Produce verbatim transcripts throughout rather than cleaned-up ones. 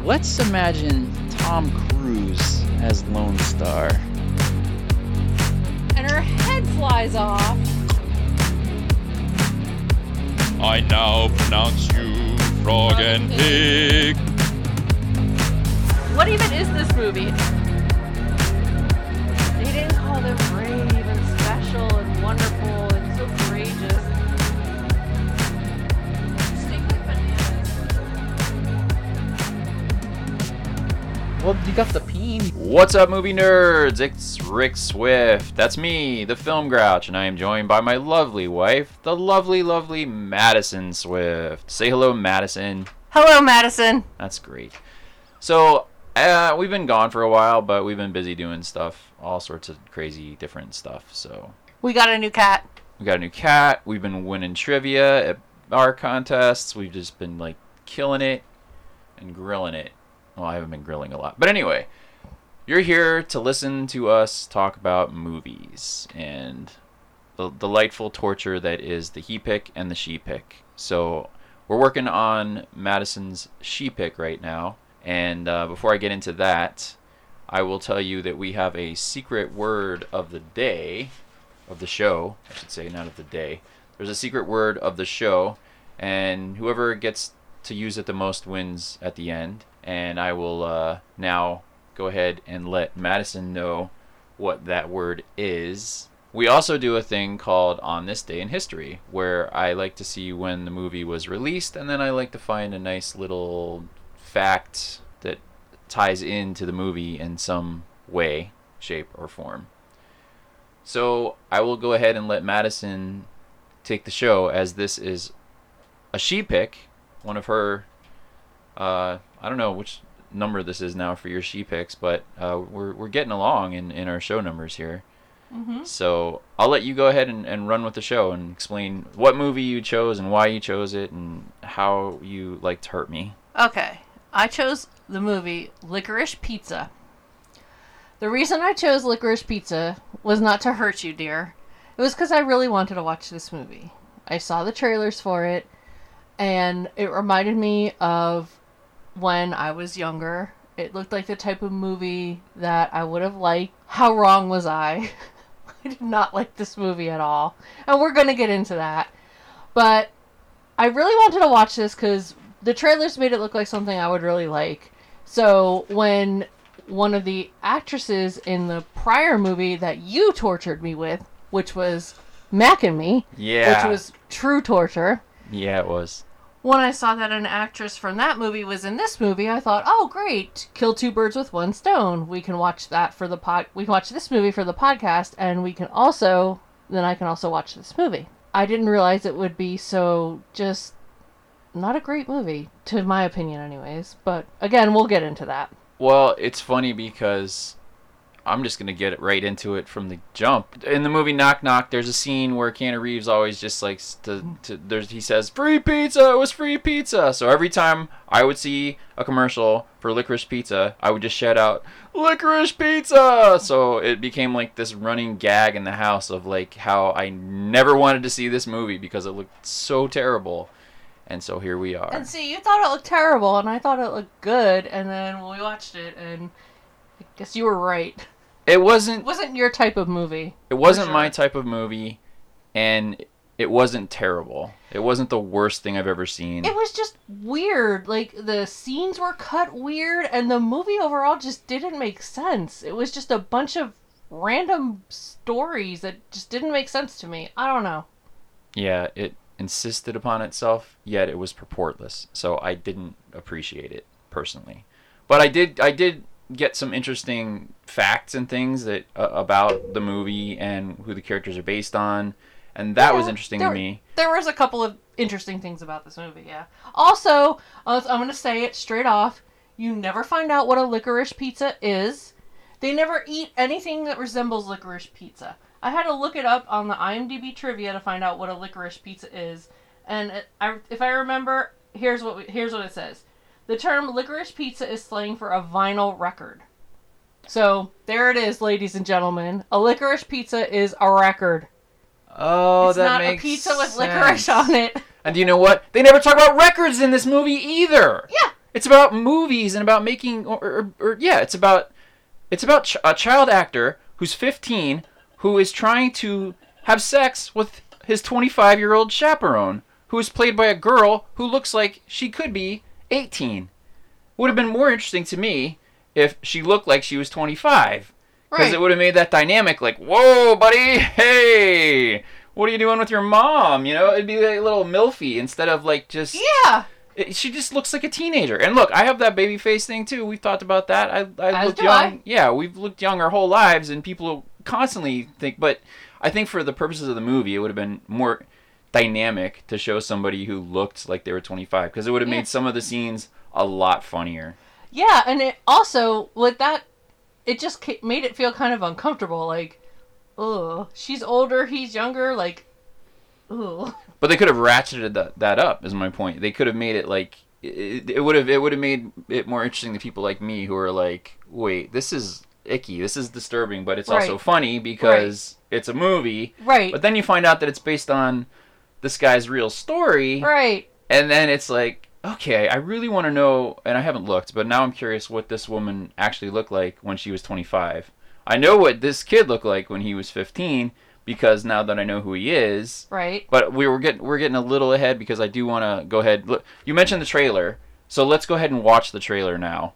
let's imagine Tom Cruise as Lone Star. And her head flies off. I now pronounce you frog and pig. What even is this movie? They didn't call them brave and special and wonderful and so courageous. Stink like bananas. Well, you got the peen. What's up, movie nerds? It's Rick Swift. That's me, the Film Grouch, and I am joined by my lovely wife, the lovely, lovely Madison Swift. Say hello, Madison. Hello, Madison. That's great. So, uh, we've been gone for a while, but we've been busy doing stuff, all sorts of crazy different stuff. So We got a new cat. we got a new cat. We've been winning trivia at our contests. We've just been like killing it and grilling it. Well, I haven't been grilling a lot, but anyway, you're here to listen to us talk about movies and the delightful torture that is the he pick and the she pick. So we're working on Madison's she pick right now. And uh, before I get into that, I will tell you that we have a secret word of the day, of the show, I should say, not of the day. There's a secret word of the show, and whoever gets to use it the most wins at the end. And I will uh, now go ahead and let Madison know what that word is. We also do a thing called On This Day in History, where I like to see when the movie was released, and then I like to find a nice little fact that ties into the movie in some way, shape, or form. So I will go ahead and let Madison take the show, as this is a she pick, one of her, uh, I don't know which number this is now for your she picks, but uh, we're we're getting along in, in our show numbers here. Mm-hmm. So I'll let you go ahead and, and run with the show and explain what movie you chose and why you chose it and how you like to hurt me. Okay. I chose the movie Licorice Pizza. The reason I chose Licorice Pizza was not to hurt you, dear. It was because I really wanted to watch this movie. I saw the trailers for it, and it reminded me of when I was younger. It looked like the type of movie that I would have liked. How wrong was I? I did not like this movie at all. And we're going to get into that. But I really wanted to watch this because the trailers made it look like something I would really like. So when one of the actresses in the prior movie that you tortured me with, which was Mac and Me, Yeah. which was true torture. Yeah, it was. When I saw that an actress from that movie was in this movie, I thought, oh, great. Kill two birds with one stone. We can watch that for the pod. We can watch this movie for the podcast, and we can also, then I can also watch this movie. I didn't realize it would be so just not a great movie, to my opinion anyways. But again, we'll get into that. Well, it's funny because I'm just going to get it right into it from the jump. In the movie Knock Knock, there's a scene where Keanu Reeves always just likes to, to there's, he says, free pizza, it was free pizza. So every time I would see a commercial for Licorice Pizza, I would just shout out, Licorice Pizza! So it became like this running gag in the house of like how I never wanted to see this movie because it looked so terrible. And so here we are. And see, you thought it looked terrible, and I thought it looked good, and then we watched it, and I guess you were right. It wasn't It wasn't your type of movie. It wasn't sure. my type of movie, and it wasn't terrible. It wasn't the worst thing I've ever seen. It was just weird. Like, the scenes were cut weird, and the movie overall just didn't make sense. It was just a bunch of random stories that just didn't make sense to me. I don't know. Yeah, it insisted upon itself, yet it was purportless. So I didn't appreciate it personally. But I did I did get some interesting facts and things that uh, about the movie and who the characters are based on, and that Yeah, was interesting there, to me. There was a couple of interesting things about this movie, yeah. Also, uh, I'm going to say it straight off, you never find out what a licorice pizza is. They never eat anything that resembles licorice pizza. I had to look it up on the IMDb trivia to find out what a licorice pizza is, and it, I, if I remember, here's what we, here's what it says. The term licorice pizza is slang for a vinyl record. So, there it is, ladies and gentlemen. A licorice pizza is a record. Oh, it's that not makes a pizza with sense. licorice on it. And do you know what? They never talk about records in this movie either. Yeah. It's about movies and about making, or, or, or yeah, it's about it's about ch- a child actor who's fifteen who is trying to have sex with his twenty-five-year-old chaperone, who is played by a girl who looks like she could be eighteen. Would have been more interesting to me if she looked like she was twenty-five. Because Right. it would have made that dynamic like, whoa, buddy, hey, what are you doing with your mom? You know, it'd be like a little milfy instead of like just... Yeah. It, she just looks like a teenager. And look, I have that baby face thing too. We've talked about that. I, I As looked do young. I. Yeah, we've looked young our whole lives, and people constantly think... But I think for the purposes of the movie, it would have been more dynamic to show somebody who looked like they were twenty-five. Because it would have Yeah. made some of the scenes a lot funnier. Yeah, and it also, with that, it just ca- made it feel kind of uncomfortable. Like, ugh, she's older, he's younger, like, ugh. But they could have ratcheted that, that up. Is my point. They could have made it like it, it would have it would have made it more interesting to people like me who are like, wait, this is icky, this is disturbing, but it's also Right. funny because it's a movie. Right. But then you find out that it's based on this guy's real story, Right. and then it's like, okay, I really want to know, and I haven't looked, but now I'm curious what this woman actually looked like when she was twenty-five. I know what this kid looked like when he was fifteen because now that I know who he is. Right. But we were getting we're getting a little ahead because I do want to go ahead. Look, you mentioned the trailer, so let's go ahead and watch the trailer now.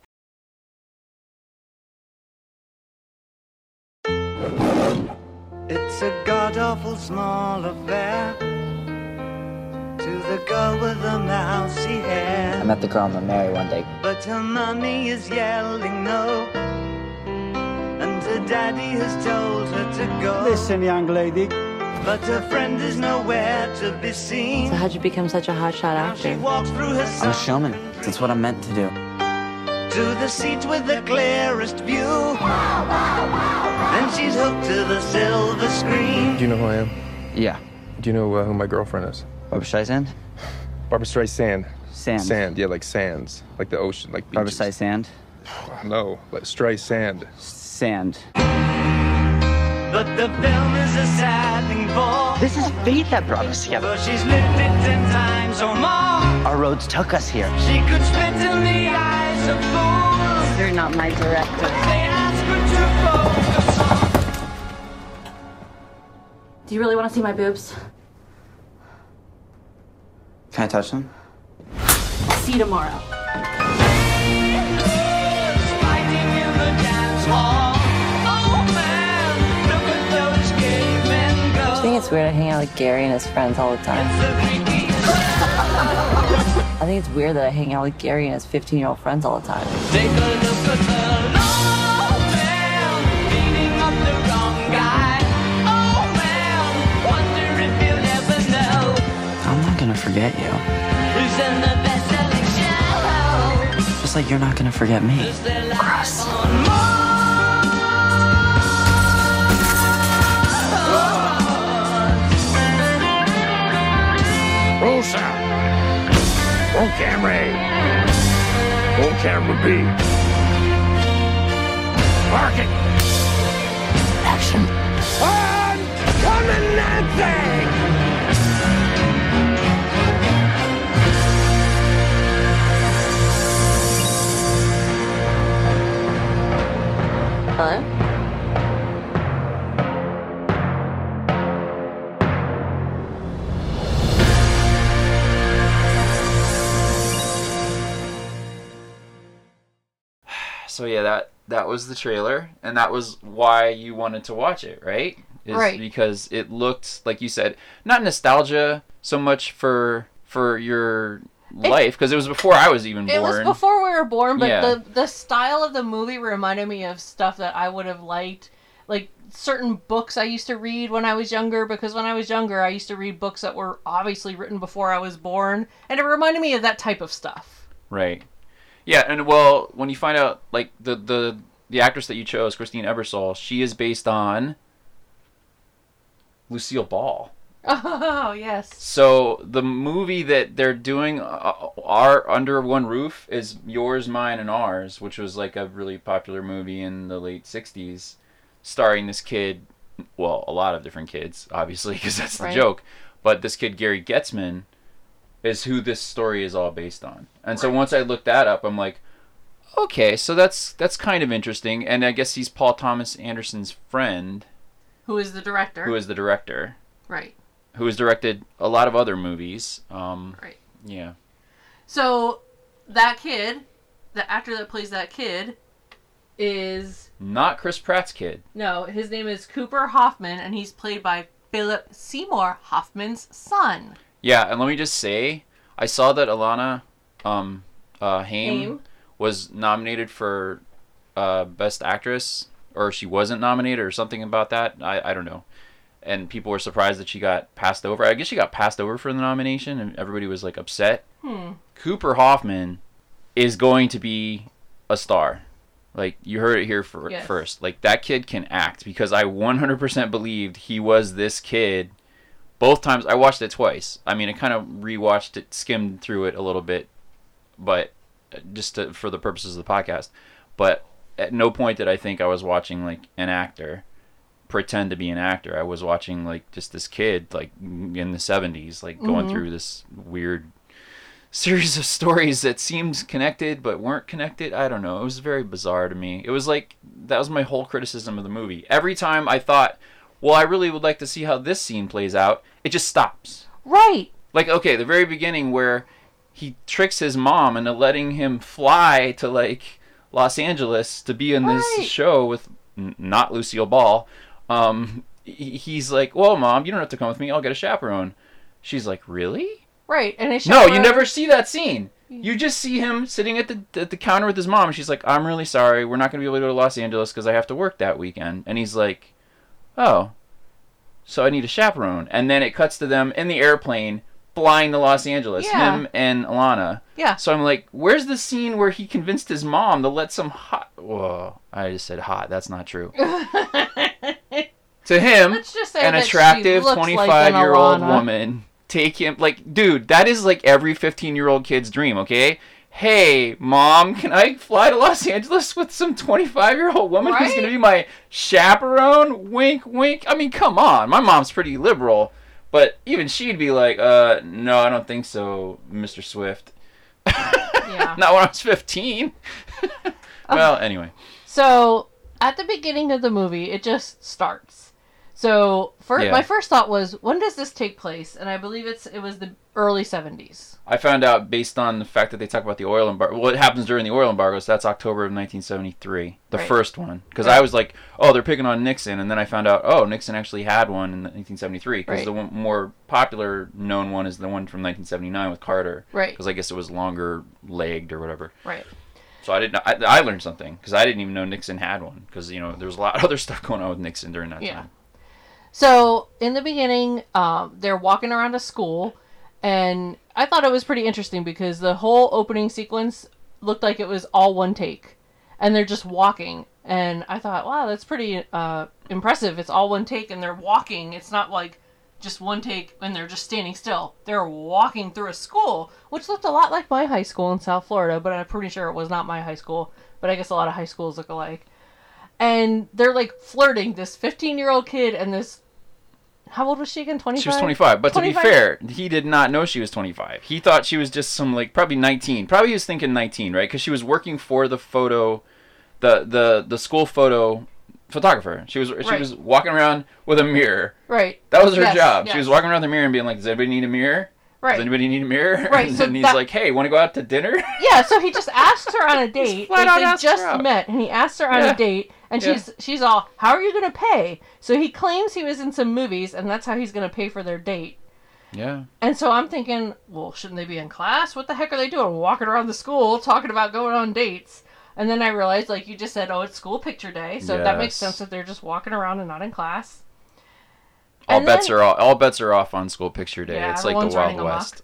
It's a god-awful small affair to the girl with the mousy hair. I met the girl I'm gonna marry one day. But her mummy is yelling no, and her daddy has told her to go. Listen, young lady. But her friend is nowhere to be seen. So how'd you become such a hotshot Now she actor? walks through her I'm a showman. That's what I'm meant to do. to the seat with the clearest view. Then she's hooked to the silver screen. Do you know who I am? Yeah. Do you know uh, who my girlfriend is? Barbra Streisand? Barbra Streisand. Sand. Sand, yeah, like sands, like the ocean, like Barbra beaches. Streisand? No, like Streisand. Sand. But the film is a sad thing for. This is fate that brought us together. For she's lived it ten times or more. Our roads took us here. She could spit in the eyes of fools. You're not my director. They ask her to focus on. Do you really want to see my boobs? Can I touch them? See you tomorrow. Fighting in the dance hall. Oh man, look at those cavemen go. I think it's weird I hang out with Gary and his friends all the time. It's a creepy I think it's weird that I hang out with Gary and his fifteen-year-old friends all the time. Take a look at the long man beating up the wrong guy. Oh man, wonder if you'll ever know I'm not gonna forget you. who's in the best-selling show. Just like you're not gonna forget me. Is there life Gross. on Mars? Roll sound. Roll camera A. Roll camera B. Marking. Action. And coming Nancy! Hello? So yeah, that that was the trailer, and that was why you wanted to watch it, right? Is Right. Because it looked, like you said, not nostalgia so much for for your life, because it was before I was even born. It was before we were born, but Yeah. the the style of the movie reminded me of stuff that I would have liked, like certain books I used to read when I was younger. Because when I was younger, I used to read books that were obviously written before I was born, and it reminded me of that type of stuff. Right. Yeah, and well, when you find out, like, the, the, the actress that you chose, Christine Ebersole, she is based on Lucille Ball. Oh yes. So the movie that they're doing, uh, our Under One Roof, is Yours, Mine, and Ours, which was like a really popular movie in the late sixties, starring this kid, well, a lot of different kids, obviously, because that's the Right. joke, but this kid, Gary Getzman, is who this story is all based on. And so once I looked that up, I'm like, okay, so that's that's kind of interesting. And I guess he's Paul Thomas Anderson's friend, Who is the director? who is the director, Right. who has directed a lot of other movies. Um, Right. Yeah. So that kid, the actor that plays that kid, is Not Chris Pratt's kid. no. His name is Cooper Hoffman, and he's played by Philip Seymour Hoffman's son. Yeah, and let me just say, I saw that Alana um, uh, Haim, Haim. was nominated for uh, Best Actress, or she wasn't nominated, or something about that. I, I don't know. And people were surprised that she got passed over. I guess she got passed over for the nomination, and everybody was like upset. Hmm. Cooper Hoffman is going to be a star. Like, you heard it here for, Yes. first. Like, that kid can act, because I one hundred percent believed he was this kid. Both times, I watched it twice. I mean, I kind of rewatched it, skimmed through it a little bit, but just to, for the purposes of the podcast. But at no point did I think I was watching, like, an actor pretend to be an actor. I was watching, like, just this kid, like, in the seventies, like, going Mhm. through this weird series of stories that seemed connected but weren't connected. I don't know. It was very bizarre to me. It was like, that was my whole criticism of the movie. Every time I thought, well, I really would like to see how this scene plays out, it just stops. Right. Like, okay, the very beginning where he tricks his mom into letting him fly to, like, Los Angeles to be in this Right. show with n- not Lucille Ball. Um, he- he's like, well, Mom, you don't have to come with me. I'll get a chaperone. She's like, really? Right. And his No, you chaperone- never see that scene. You just see him sitting at the at the counter with his mom, and she's like, I'm really sorry. We're not going to be able to go to Los Angeles because I have to work that weekend. And he's like, oh, so I need a chaperone. And then it cuts to them in the airplane flying to Los Angeles, Yeah. him and Alana. Yeah. So I'm like, where's the scene where he convinced his mom to let some hot... Whoa, I just said hot. That's not true. To him, Let's just say an that she attractive looks like an twenty-five-year-old Alana. woman, take him... Like, dude, that is like every fifteen-year-old kid's dream, okay? Hey, Mom, can I fly to Los Angeles with some twenty-five-year-old woman who's Right? going to be my chaperone? Wink, wink. I mean, come on. My mom's pretty liberal. But even she'd be like, uh, no, I don't think so, Mister Swift. Yeah. Not when I was fifteen. Well, anyway. So at the beginning of the movie, it just starts. So first, Yeah. my first thought was, when does this take place? And I believe it's it was the early seventies. I found out based on the fact that they talk about the oil embargo. Well, it happens during the oil embargo, so that's October of nineteen seventy-three, the Right. first one. Because Right. I was like, oh, they're picking on Nixon, and then I found out, oh, Nixon actually had one in nineteen seventy-three. Because Right. the one, more popular known one is the one from nineteen seventy-nine with Carter. Right. Because I guess it was longer legged or whatever. Right. So I didn't. I, I learned something because I didn't even know Nixon had one. Because you know there was a lot of other stuff going on with Nixon during that Yeah. time. So in the beginning, um, they're walking around a school, and I thought it was pretty interesting because the whole opening sequence looked like it was all one take, and they're just walking. And I thought, wow, that's pretty uh, impressive. It's all one take, and they're walking. It's not like just one take and they're just standing still. They're walking through a school, which looked a lot like my high school in South Florida, but I'm pretty sure it was not my high school. But I guess a lot of high schools look alike. And they're like flirting, this fifteen-year-old kid and this. How old was she again? twenty-five? She was twenty-five, but twenty-five? to be fair, he did not know she was twenty-five. He thought she was just some, like, probably nineteen. Probably he was thinking nineteen, right? Because she was working for the photo, the the the school photo photographer. She was she Right. was walking around with a mirror. Right. That was her Yes, job. yes. She was walking around the mirror and being like, "Does anybody need a mirror? Right. Does anybody need a mirror?" Right, And so then he's that- like, "Hey, want to go out to dinner?" Yeah, so he just asks her on a date. flat They, out they asked her just out. met, and he asks her on Yeah. a date, and Yeah. she's she's all, "How are you going to pay?" So he claims he was in some movies, and that's how he's going to pay for their date. Yeah. And so I'm thinking, well, shouldn't they be in class? What the heck are they doing? Walking around the school, talking about going on dates. And then I realized, like you just said, oh, it's school picture day, so that makes Yes. sense that they're just walking around and not in class. All And bets then- are all, all bets are off on school picture day. Yeah, it's like the everyone's Wild running West.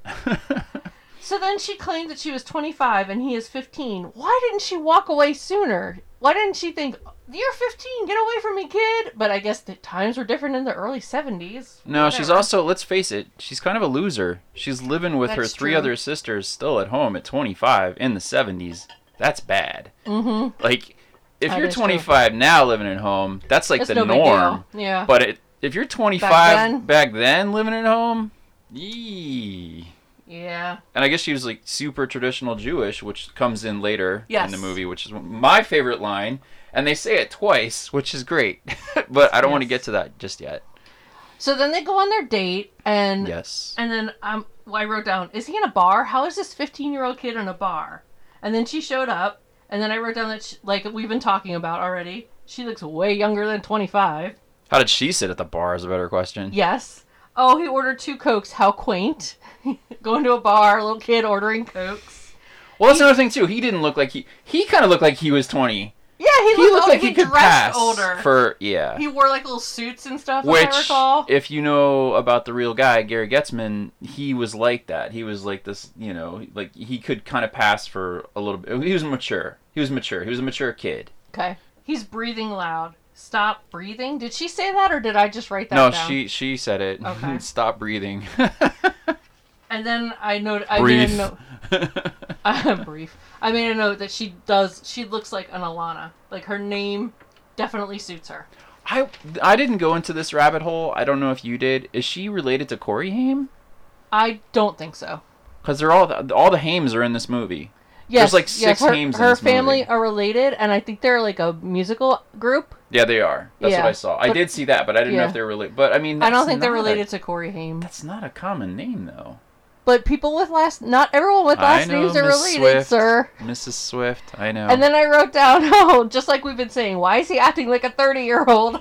So then she claimed that she was twenty-five and he is fifteen. Why didn't she walk away sooner? Why didn't she think, you're fifteen, get away from me, kid? But I guess the times were different in the early seventies. No, she's Whatever. also, let's face it, she's kind of a loser. She's living with her That's three true. other sisters still at home at twenty-five in the seventies. That's bad. Mm-hmm. Like, if That you're is true. twenty-five now living at home, that's like It's the no big norm. deal. Yeah. But it, if you're twenty-five then? back then living at home, yee. Yeah. And I guess she was like super traditional Jewish, which comes in later Yes. in the movie, which is my favorite line. And they say it twice, which is great. But I don't want to Yes. get to that just yet. So then they go on their date, and Yes. and then um, well, I wrote down, is he in a bar? How is this fifteen-year-old kid in a bar? And then she showed up, and then I wrote down that, she, like we've been talking about already, she looks way younger than twenty-five. How did she sit at the bar is a better question. Yes. Oh, he ordered two Cokes. How quaint. Going to a bar, little kid ordering Cokes. Well, that's another thing, too. He didn't look like he... He kind of looked like he was twenty. Yeah, he, He looked, looked old. like he, could dressed pass older. for... Yeah. He wore like little suits and stuff, if I Which, recall. if you know about the real guy, Gary Getzman, he was like that. He was like this, you know, like he could kind of pass for a little bit. He was mature. He was mature. He was a mature kid. Okay. He's breathing loud. Stop breathing? Did she say that, or did I just write that No, down? she she said it. Okay. Stop breathing. And then I note I Brief. made a note. Uh, brief. I made a note that she does. She looks like an Alana. Like her name definitely suits her. I I didn't go into this rabbit hole. I don't know if you did. Is she related to Corey Haim? I don't think so. Because they're all the, all the Haims are in this movie. Yes, There's like six yes, her, Haims in her this family movie. are related, and I think they're like a musical group. Yeah, they are. That's Yeah, what I saw. I but- did see that, but I didn't know yeah. if they were related. But I mean, I don't that's think they're not related A, to Corey Haim. that's not a common name, though. But people with last, not everyone with I last know, names are Miss related, Swift. sir. Missus Swift, I know. And then I wrote down, oh, just like we've been saying, why is he acting like a thirty-year-old?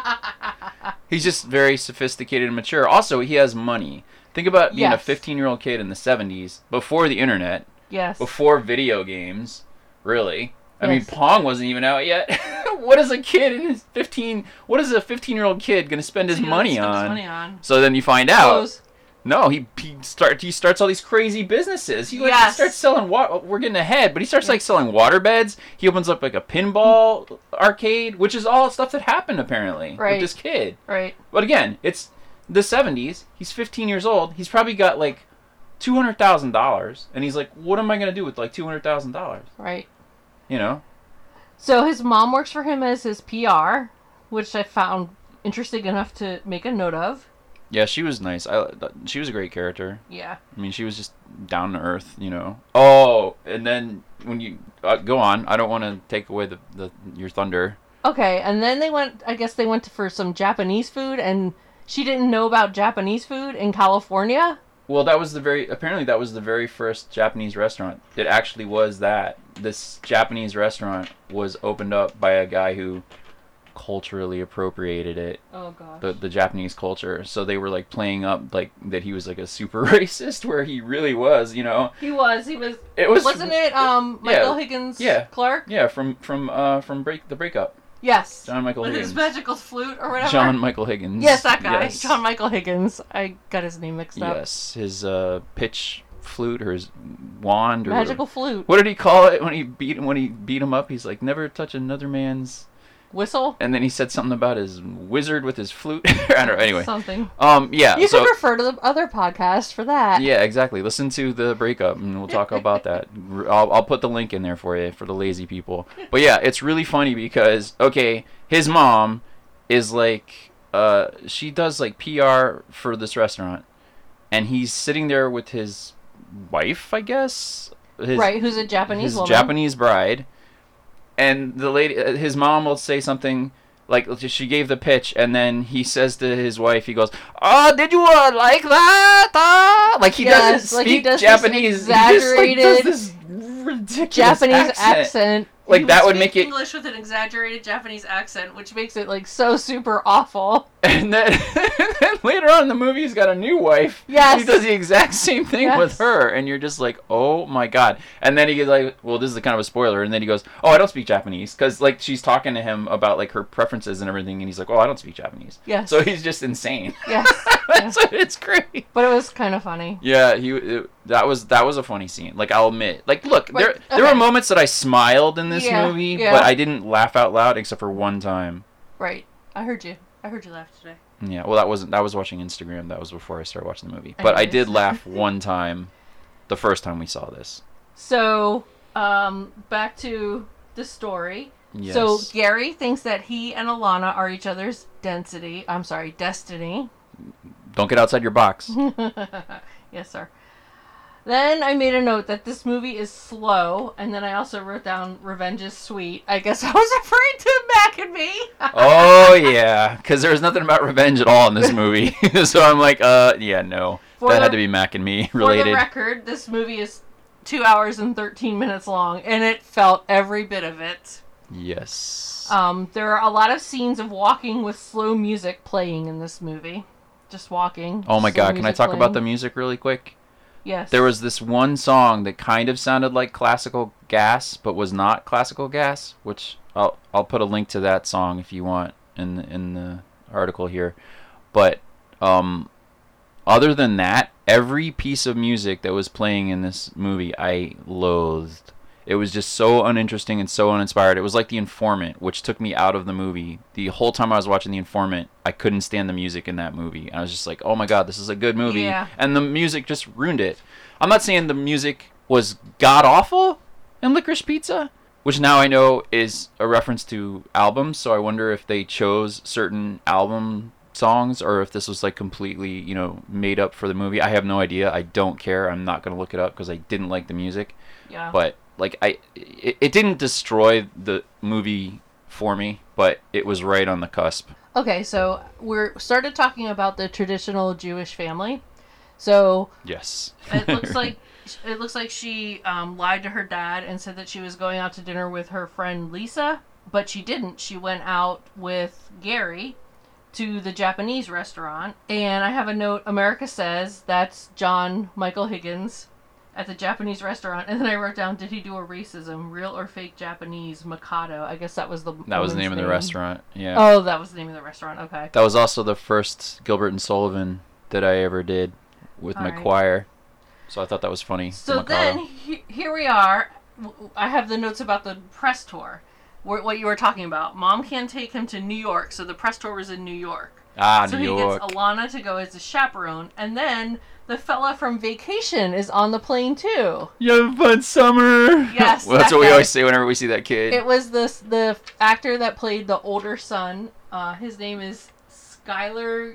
He's just very sophisticated and mature. Also, he has money. Think about being a Yes. fifteen-year-old kid in the seventies, before the internet, Yes. before video games, really. I mean, Yes. Pong wasn't even out yet. What is a kid in his fifteen... What is a fifteen-year-old kid going to spend his He money spends on? money on. So then you find out... Clothes. No, he he start he starts all these crazy businesses. He like Yes. starts selling wa- We're getting ahead, but he starts like selling water beds. He opens up like a pinball arcade, which is all stuff that happened apparently Right. with this kid. Right. But again, it's the seventies. He's fifteen years old. He's probably got like two hundred thousand dollars, and he's like, "What am I gonna do with like two hundred thousand dollars?" Right. You know? So his mom works for him as his P R, which I found interesting enough to make a note of. Yeah, she was nice. I she was a great character. Yeah. I mean, she was just down to earth, you know. Oh, and then when you uh, go on, I don't want to take away the, the your thunder. Okay, and then they went, I guess they went to, for some Japanese food, and she didn't know about Japanese food in California. Well, that was the very apparently that was the very first Japanese restaurant. It actually was that. This Japanese restaurant was opened up by a guy who culturally appropriated it. Oh, gosh. The, the Japanese culture. So they were like playing up like that he was like a super racist, where he really was, you know. He was, he was, It was wasn't it, um, yeah, Michael Higgins yeah. Clark? Yeah, from from uh from break the breakup. Yes. John Michael With Higgins. his magical flute or whatever. John Michael Higgins. Yes, that guy. Yes. John Michael Higgins. I got his name mixed up. Yes, his uh, pitch flute or his wand or Magical flute. What did he call it when he beat him? When he beat him up, he's like, "Never touch another man's." Whistle? And then he said something about his wizard with his flute. I don't know. Anyway, Something. um, yeah. You so could refer to the other podcast for that. yeah, exactly. Listen to the breakup, and we'll talk about that. I'll I'll put the link in there for you for the lazy people. But yeah, it's really funny because okay, his mom is like, uh, she does like P R for this restaurant, and he's sitting there with his wife, I guess. His, Right, who's a Japanese his woman. Japanese bride, and the lady, uh, his mom will say something like she gave the pitch, and then he says to his wife, he goes, "Oh, did you uh, like that?" Uh? Like he Yes, doesn't like he speak does this Japanese. He just like does exaggerated this ridiculous Japanese accent. accent. Like He that would speak make it. English with an exaggerated Japanese accent, which makes it like so super awful. And then, and then later on in the movie, he's got a new wife. Yes. He does the exact same thing Yes. with her. And you're just like, oh my God. And then he gets like, well, this is kind of a spoiler. And then he goes, oh, I don't speak Japanese. Because like she's talking to him about like her preferences and everything. And he's like, oh, I don't speak Japanese. Yes. So he's just insane. Yes. That's it's great. But it was kind of funny. Yeah, he it, that was that was a funny scene. Like I'll admit, like look, But- there there okay. were moments that I smiled in this Yeah, movie, yeah. but I didn't laugh out loud except for one time. Right. I heard you. I heard you laugh today. Yeah, well, that wasn't. That was watching Instagram. That was before I started watching the movie. But I Anyways. did laugh one time, the first time we saw this. So, um, back to the story. Yes. So Gary thinks that he and Alana are each other's density. I'm sorry, destiny. Don't get outside your box. Yes, sir. Then I made a note that this movie is slow, and then I also wrote down revenge is sweet. I guess I was afraid to back at me. Oh yeah, because there was nothing about revenge at all in this movie. So I'm like, uh, yeah, no, For that the- had to be Mac and me For the related. record, this movie is two hours and thirteen minutes long, and it felt every bit of it. Yes. Um, there are a lot of scenes of walking with slow music playing in this movie. Just walking. Oh my slow god, can I music talk about the playing. music really quick? Yes. There was this one song that kind of sounded like classical gas, but was not classical gas, which I'll I'll put a link to that song if you want in the, in the article here. But um, other than that, every piece of music that was playing in this movie, I loathed. It was just so uninteresting and so uninspired. It was like The Informant, which took me out of the movie. The whole time I was watching The Informant, I couldn't stand the music in that movie. I was just like, oh my god, this is a good movie. Yeah. And the music just ruined it. I'm not saying the music was god-awful in Licorice Pizza, which now I know is a reference to albums, so I wonder if they chose certain album songs or if this was like completely, you know, made up for the movie. I have no idea. I don't care. I'm not going to look it up because I didn't like the music. Yeah. But like I it, it didn't destroy the movie for me, but it was right on the cusp. Okay, so we're started talking about the traditional Jewish family. So Yes. it looks like it looks like she um, lied to her dad and said that she was going out to dinner with her friend Lisa, but she didn't. She went out with Gary to the Japanese restaurant. And I have a note, America says that's John Michael Higgins at the Japanese restaurant. And then I wrote down, did he do a racism? Real or fake Japanese? Mikado. I guess that was the That was the woman's name of the restaurant. Yeah. Oh, that was the name of the restaurant. Okay. That was also the first Gilbert and Sullivan that I ever did with All my right. choir. So I thought that was funny. So the then, Mikado. he, here we are. W- I have the notes about the press tour. Wh- What you were talking about. Mom can't take him to New York, so the press tour was in New York. Ah, so New he York. gets Alana to go as a chaperone, and then the fella from Vacation is on the plane too. You have a fun summer. Yes, Well, that's that what we guy. always say whenever we see that kid. It was this the actor that played the older son. Uh, his name is Skylar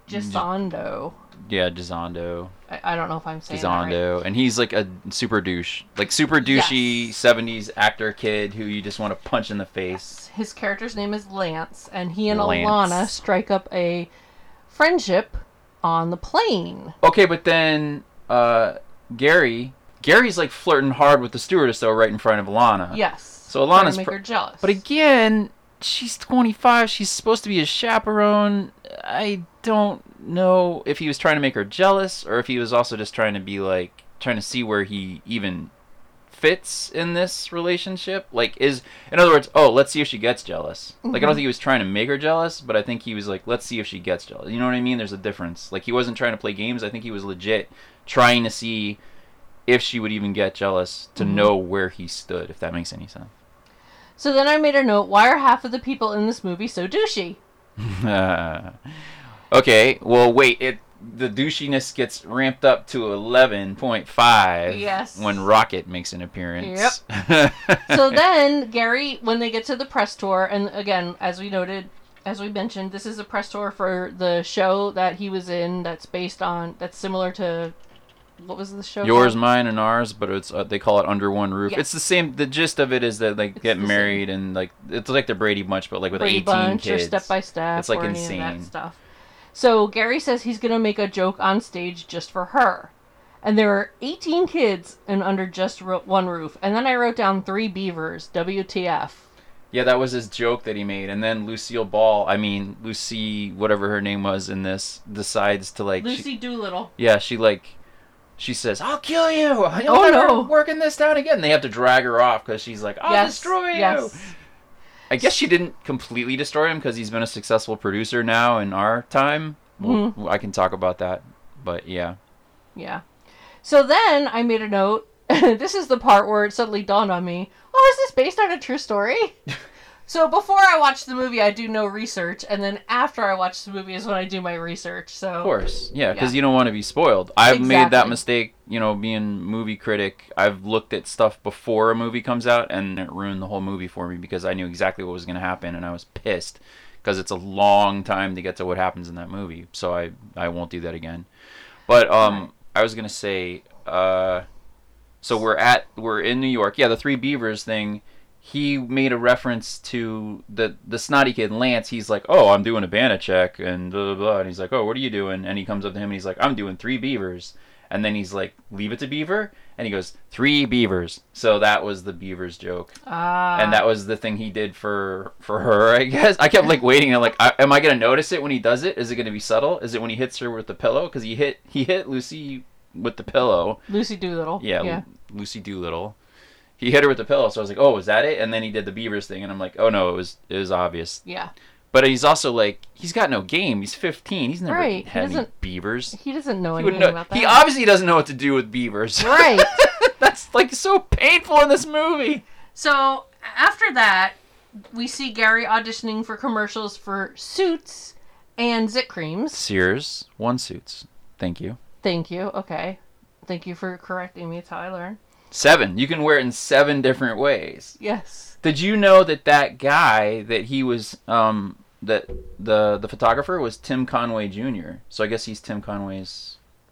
Gisondo. Yeah, Gisondo. I, I don't know if I'm saying that right. Gisondo. And he's like a super douche. Like super douchey Yes. seventies actor kid who you just want to punch in the face. His character's name is Lance, and he and Lance. Alana strike up a friendship on the plane. Okay, but then uh, Gary, Gary's like flirting hard with the stewardess though, right in front of Alana. Yes. So trying Alana's to make pr- her jealous. But again, she's twenty-five. She's supposed to be a chaperone. I don't know if he was trying to make her jealous or if he was also just trying to be like trying to see where he even fits in this relationship. Like, is in other words, oh, let's see if she gets jealous. Like, I don't think he was trying to make her jealous, but I think he was like, let's see if she gets jealous. You know what I mean? There's a difference. Like, he wasn't trying to play games. I think he was legit trying to see if she would even get jealous to know where he stood, if that makes any sense. So then I made a note, why are half of the people in this movie so douchey? Okay, well, wait. It the douchiness gets ramped up to eleven point five. Yes. When Rocket makes an appearance. Yep. So then Gary, when they get to the press tour, and again, as we noted, as we mentioned, this is a press tour for the show that he was in. That's based on that's similar to what was the show? Yours, called? mine, and ours, but it's uh, they call it Under One Roof. Yes. It's the same. The gist of it is that like It's get the married and like it's like the Brady Bunch, but like with Brady eighteen Bunch kids. or Step by Step. It's like or any of insane. that stuff. So Gary says he's gonna make a joke on stage just for her, and there are eighteen kids and under just ro- one roof. And then I wrote down three beavers. W T F. Yeah, that was his joke that he made, and then Lucille Ball, I mean Lucy, whatever her name was in this, decides to like. Lucy She, Doolittle. yeah, she like. She says, "I'll kill you. You'll Oh, never no. work in this town again." They have to drag her off because she's like, "I'll Yes, destroy you." yes. I guess she didn't completely destroy him because he's been a successful producer now in our time. Well, Mm-hmm. I can talk about that, but yeah. Yeah. So then I made a note. This is the part where it suddenly dawned on me. Oh, is this based on a true story? So before I watch the movie, I do no research, and then after I watch the movie is when I do my research. So Of course, yeah, because Yeah. you don't want to be spoiled. I've made that Exactly. mistake, you know, being movie critic. I've looked at stuff before a movie comes out, and it ruined the whole movie for me because I knew exactly what was going to happen, and I was pissed because it's a long time to get to what happens in that movie. So I, I won't do that again. But um, I was going to say, uh, so we're at we're in New York. Yeah, the Three Beavers thing. He made a reference to the the snotty kid Lance. He's like, "Oh, I'm doing a Banna check," and blah blah blah. And he's like, "Oh, what are you doing?" And he comes up to him and he's like, "I'm doing Three Beavers." And then he's like, "Leave it to Beaver," and he goes, "Three Beavers." So that was the Beavers joke, Ah. and that was the thing he did for for her. I guess I kept like waiting. I'm like, I, am I gonna notice it when he does it? Is it gonna be subtle? Is it when he hits her with the pillow? Because he hit he hit Lucy with the pillow. Lucy Doolittle. Yeah, Yeah. Lu- Lucy Doolittle. He hit her with the pillow, so I was like, "Oh, was that it?" And then he did the Beavers thing, and I'm like, "Oh no, it was it was obvious." Yeah. But he's also like, he's got no game. He's fifteen. He's never Right, he had any doesn't- beavers. He doesn't know He, anything wouldn't know, about that. he obviously doesn't know what to do with beavers. Right. That's like so painful in this movie. So after that, we see Gary auditioning for commercials for Suits and Zit Creams. Sears, one suits. Thank you. Thank you. Okay. Thank you for correcting me. It's how I learn. Seven. You can wear it in seven different ways. Yes. Did you know that that guy that he was um that the the photographer was Tim Conway Junior So I guess he's Tim Conway's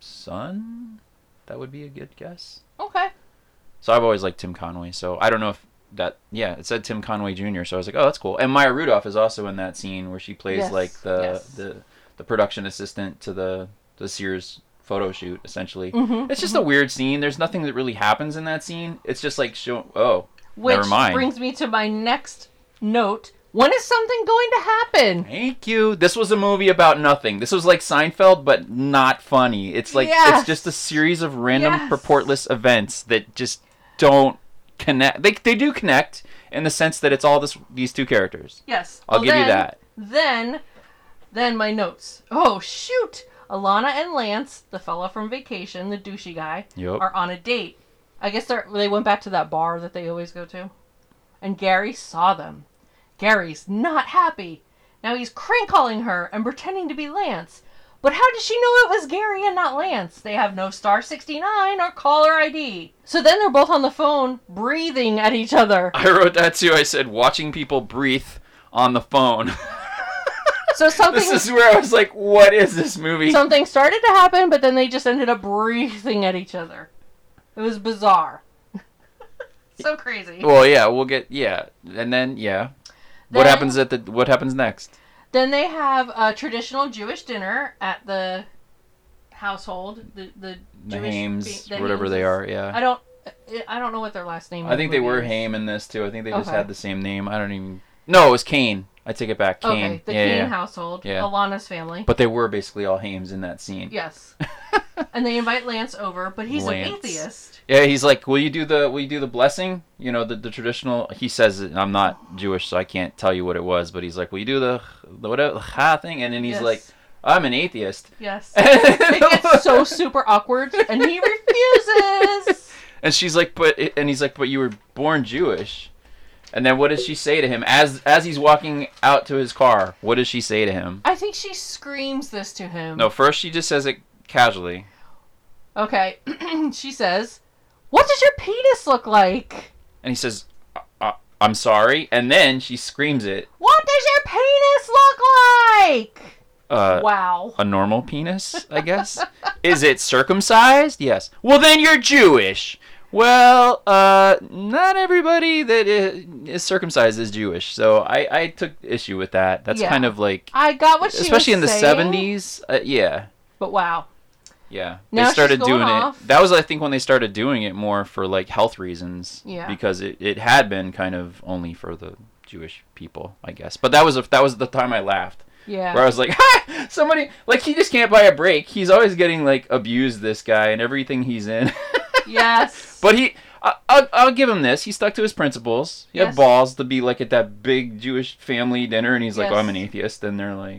son. That would be a good guess. Okay. So I've always liked Tim Conway. So I don't know if that yeah it said Tim Conway Junior So I was like, oh, that's cool. And Maya Rudolph is also in that scene where she plays Yes, like the yes. the the production assistant to the the Sears photo shoot essentially. Mhm, It's just a weird scene. There's nothing that really happens in that scene. It's just like show oh. Which Never mind. brings me to my next note. When is something going to happen? Thank you. This was a movie about nothing. This was like Seinfeld, but not funny. It's like Yes. it's just a series of random, Yes. purportless events that just don't connect. They they do connect in the sense that it's all this these two characters. Yes. I'll Well, give you then- that. Then, then my notes. Oh, shoot. Alana and Lance, the fella from Vacation, the douchey guy, Yup. are on a date. I guess they're, they went back to that bar that they always go to. And Gary saw them. Gary's not happy. Now he's crank-calling her and pretending to be Lance. But how did she know it was Gary and not Lance? They have no star sixty-nine or caller I D. So then they're both on the phone, breathing at each other. I wrote that too. I said watching people breathe on the phone. So something... This is where I was like, what is this movie? Something started to happen, but then they just ended up breathing at each other. It was bizarre. So crazy. Well, yeah, we'll get yeah, and then yeah. What Then- happens at the what happens next? Then they have a traditional Jewish dinner at the household. The the, The Jewish Hames, the whatever they Hameses. are, yeah. I don't. I don't know what their last name. I in think the they were movie is. Haim in this too. I think they just Okay. had the same name. I don't even. No, it was Kane. I take it back. Kane. Okay, the yeah, Kane yeah. household. Yeah. Alana's family. But they were basically all Hames in that scene. Yes. And they invite Lance over, but he's Lance. an atheist. Yeah, he's like, "Will you do the Will you do the blessing? You know, the, the traditional." He says, "I'm not Jewish, so I can't tell you what it was." But he's like, "Will you do the the whatever the ha thing?" And then he's Yes. like, "I'm an atheist." Yes. It gets so super awkward, and he refuses. And she's like, "But," and he's like, "But you were born Jewish." And then what does she say to him as as he's walking out to his car? What does she say to him? I think she screams this to him. No, first she just says it casually. Okay. She says, "What does your penis look like?" And he says, uh, uh, "I'm sorry." And then she screams it. What does your penis look like? Uh, Wow. A normal penis, I guess. Is it circumcised? Yes. Well, then you're Jewish. Well, uh, not everybody that is, is circumcised is Jewish. So I, I took issue with that. That's Yeah. kind of like, I got what she especially in was the saying, seventies. Uh, yeah. But wow. Yeah, Now they she's started going doing off. it. That was, I think, when they started doing it more for like health reasons. Yeah. Because it, it had been kind of only for the Jewish people, I guess. But that was a, that was the time I laughed. Yeah. Where I was like, ha! Somebody like he just can't buy a break. He's always getting like abused. This guy and everything he's in. Yes. But he, I, I'll, I'll give him this. He stuck to his principles. He Yes. had balls to be like at that big Jewish family dinner, and he's like, Yes. "Oh, I'm an atheist," and they're like,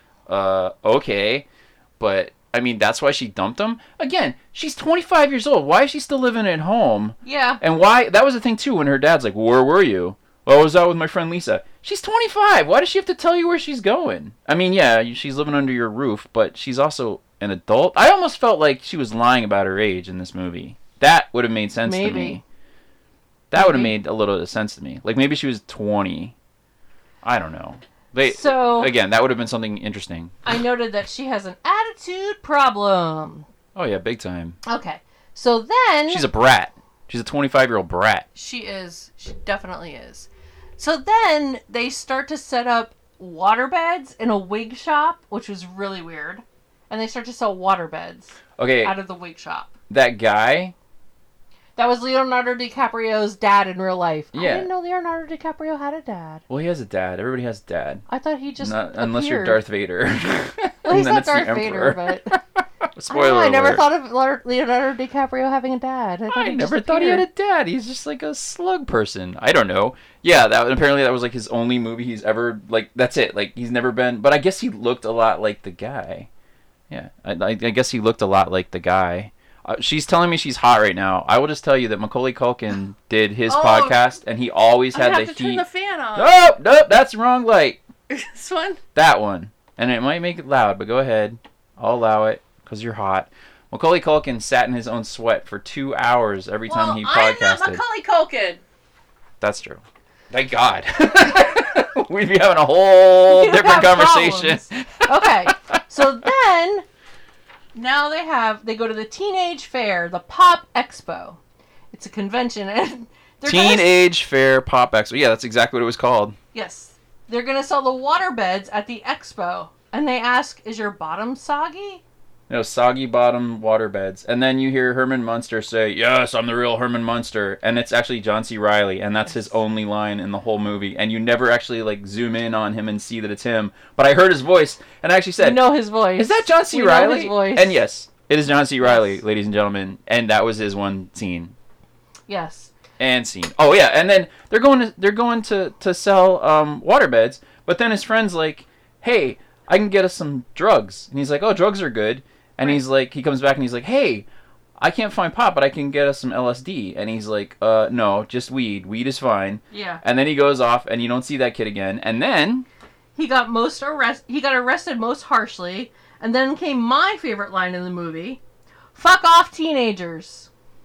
"Uh, okay," but. I mean, that's why she dumped him. Again, she's twenty-five years old. Why is she still living at home? Yeah. And why? That was the thing too. When her dad's like, "Where were you?" "Oh, I was out with my friend Lisa." She's twenty-five. Why does she have to tell you where she's going? I mean, yeah, she's living under your roof, but she's also an adult. I almost felt like she was lying about her age in this movie. That would have made sense to Maybe. me. That would have Maybe. made a little bit of sense to me. Like maybe she was twenty. I don't know. They So- again, that would have been something interesting. I noted that she has an attitude problem. Oh yeah, big time. Okay. So then She's a brat. She's a twenty-five-year-old brat. she is. She definitely is. So then they start to set up water beds in a wig shop, which was really weird. And they start to sell water beds Okay, out of the wig shop. that guy. That was Leonardo DiCaprio's dad in real life. I Yeah. didn't know Leonardo DiCaprio had a dad. Well, he has a dad. Everybody has a dad. I thought he just Not, unless you're appeared. Darth Vader. Well, he's And then not it's the Darth Vader, Emperor. but I, don't Spoiler know, I never alert. thought of Leonardo Leonardo DiCaprio having a dad. I, thought I he never just thought he had a appeared. dad. He's just like a slug person. I don't know. Yeah, that apparently that was like his only movie he's ever like. That's it. Like he's never been. But I guess he looked a lot like the guy. Yeah, I, I, I guess he looked a lot like the guy. Uh, she's telling me she's hot right now. I will just tell you that Macaulay Culkin did his Oh. podcast, and he always I had have the to turn heat. the fan on. Nope, nope, that's the wrong light. This one. That one. And it might make it loud, but go ahead. I'll allow it, because you're hot. Macaulay Culkin sat in his own sweat for two hours every time Well, he I'm podcasted. not Macaulay Culkin. That's true. Thank God. We'd be having a whole You different have conversation. problems. Okay, so then now they have they go to the Teenage Fair, the Pop Expo. It's a convention, and they're gonna- Teenage Fair Pop Expo. Yeah, that's exactly what it was called. yes, they're gonna sell the water beds at the expo, and they ask, "Is your bottom soggy?" You know, soggy bottom water beds. And then you hear Herman Munster say, "Yes, I'm the real Herman Munster." And it's actually John C. Reilly, and that's his only line in the whole movie. And you never actually like zoom in on him and see that it's him. But I heard his voice, and I actually said, You know his voice. "Is that John C. We know Reilly?" his voice. And yes, it is John C. Reilly, Yes. ladies and gentlemen. And that was his one scene. Yes. And scene. Oh yeah, and then they're going to they're going to to sell um water beds, but then his friend's like, "Hey, I can get us some drugs." And he's like, "Oh, drugs are good." And Right. he's like, he comes back and he's like, "Hey, I can't find pot, but I can get us some L S D." And he's like, "Uh, no, just weed. Weed is fine." Yeah. And then he goes off, and you don't see that kid again. And then He got most arrest. He got arrested most harshly, and then came my favorite line in the movie: "Fuck off, teenagers."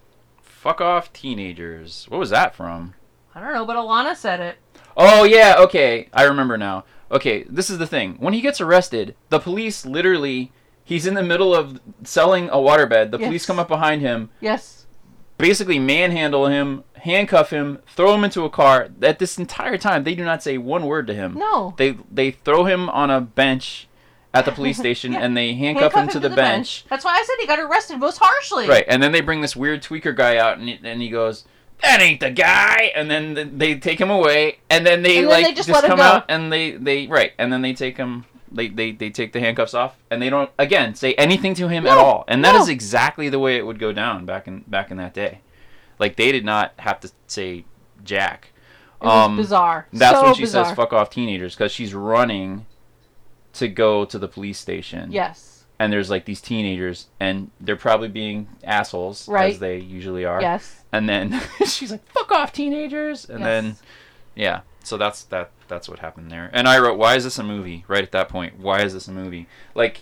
fuck off, teenagers. What was that from? I don't know, but Alana said it. Oh yeah, okay, I remember now. Okay, this is the thing. When he gets arrested, the police literally, he's in the middle of selling a waterbed. The police Yes. come up behind him, Yes. basically manhandle him, handcuff him, throw him into a car. At this entire time, they do not say one word to him. No. They they throw him on a bench at the police station, Yeah. and they handcuff, him to the, bench. That's why I said he got arrested most harshly. Right, and then they bring this weird tweaker guy out, and he, and he goes, "That ain't the guy," and then th- they take him away, and then they And then like they just let him come go. out, and they they right, and then they take him, they, they they take the handcuffs off, and they don't again say anything to him at No, all, and that no. is exactly the way it would go down back in back in that day, like they did not have to say jack. It was bizarre. That's So when she bizarre. says "fuck off, teenagers," because she's running to go to the police station. Yes. And there's like these teenagers, and they're probably being assholes, Right. as they usually are. Yes. And then she's like, "Fuck off, teenagers!" And Yes. then, yeah. So that's that. That's what happened there. And I wrote, "Why is this a movie?" Right at that point, why is this a movie? Like,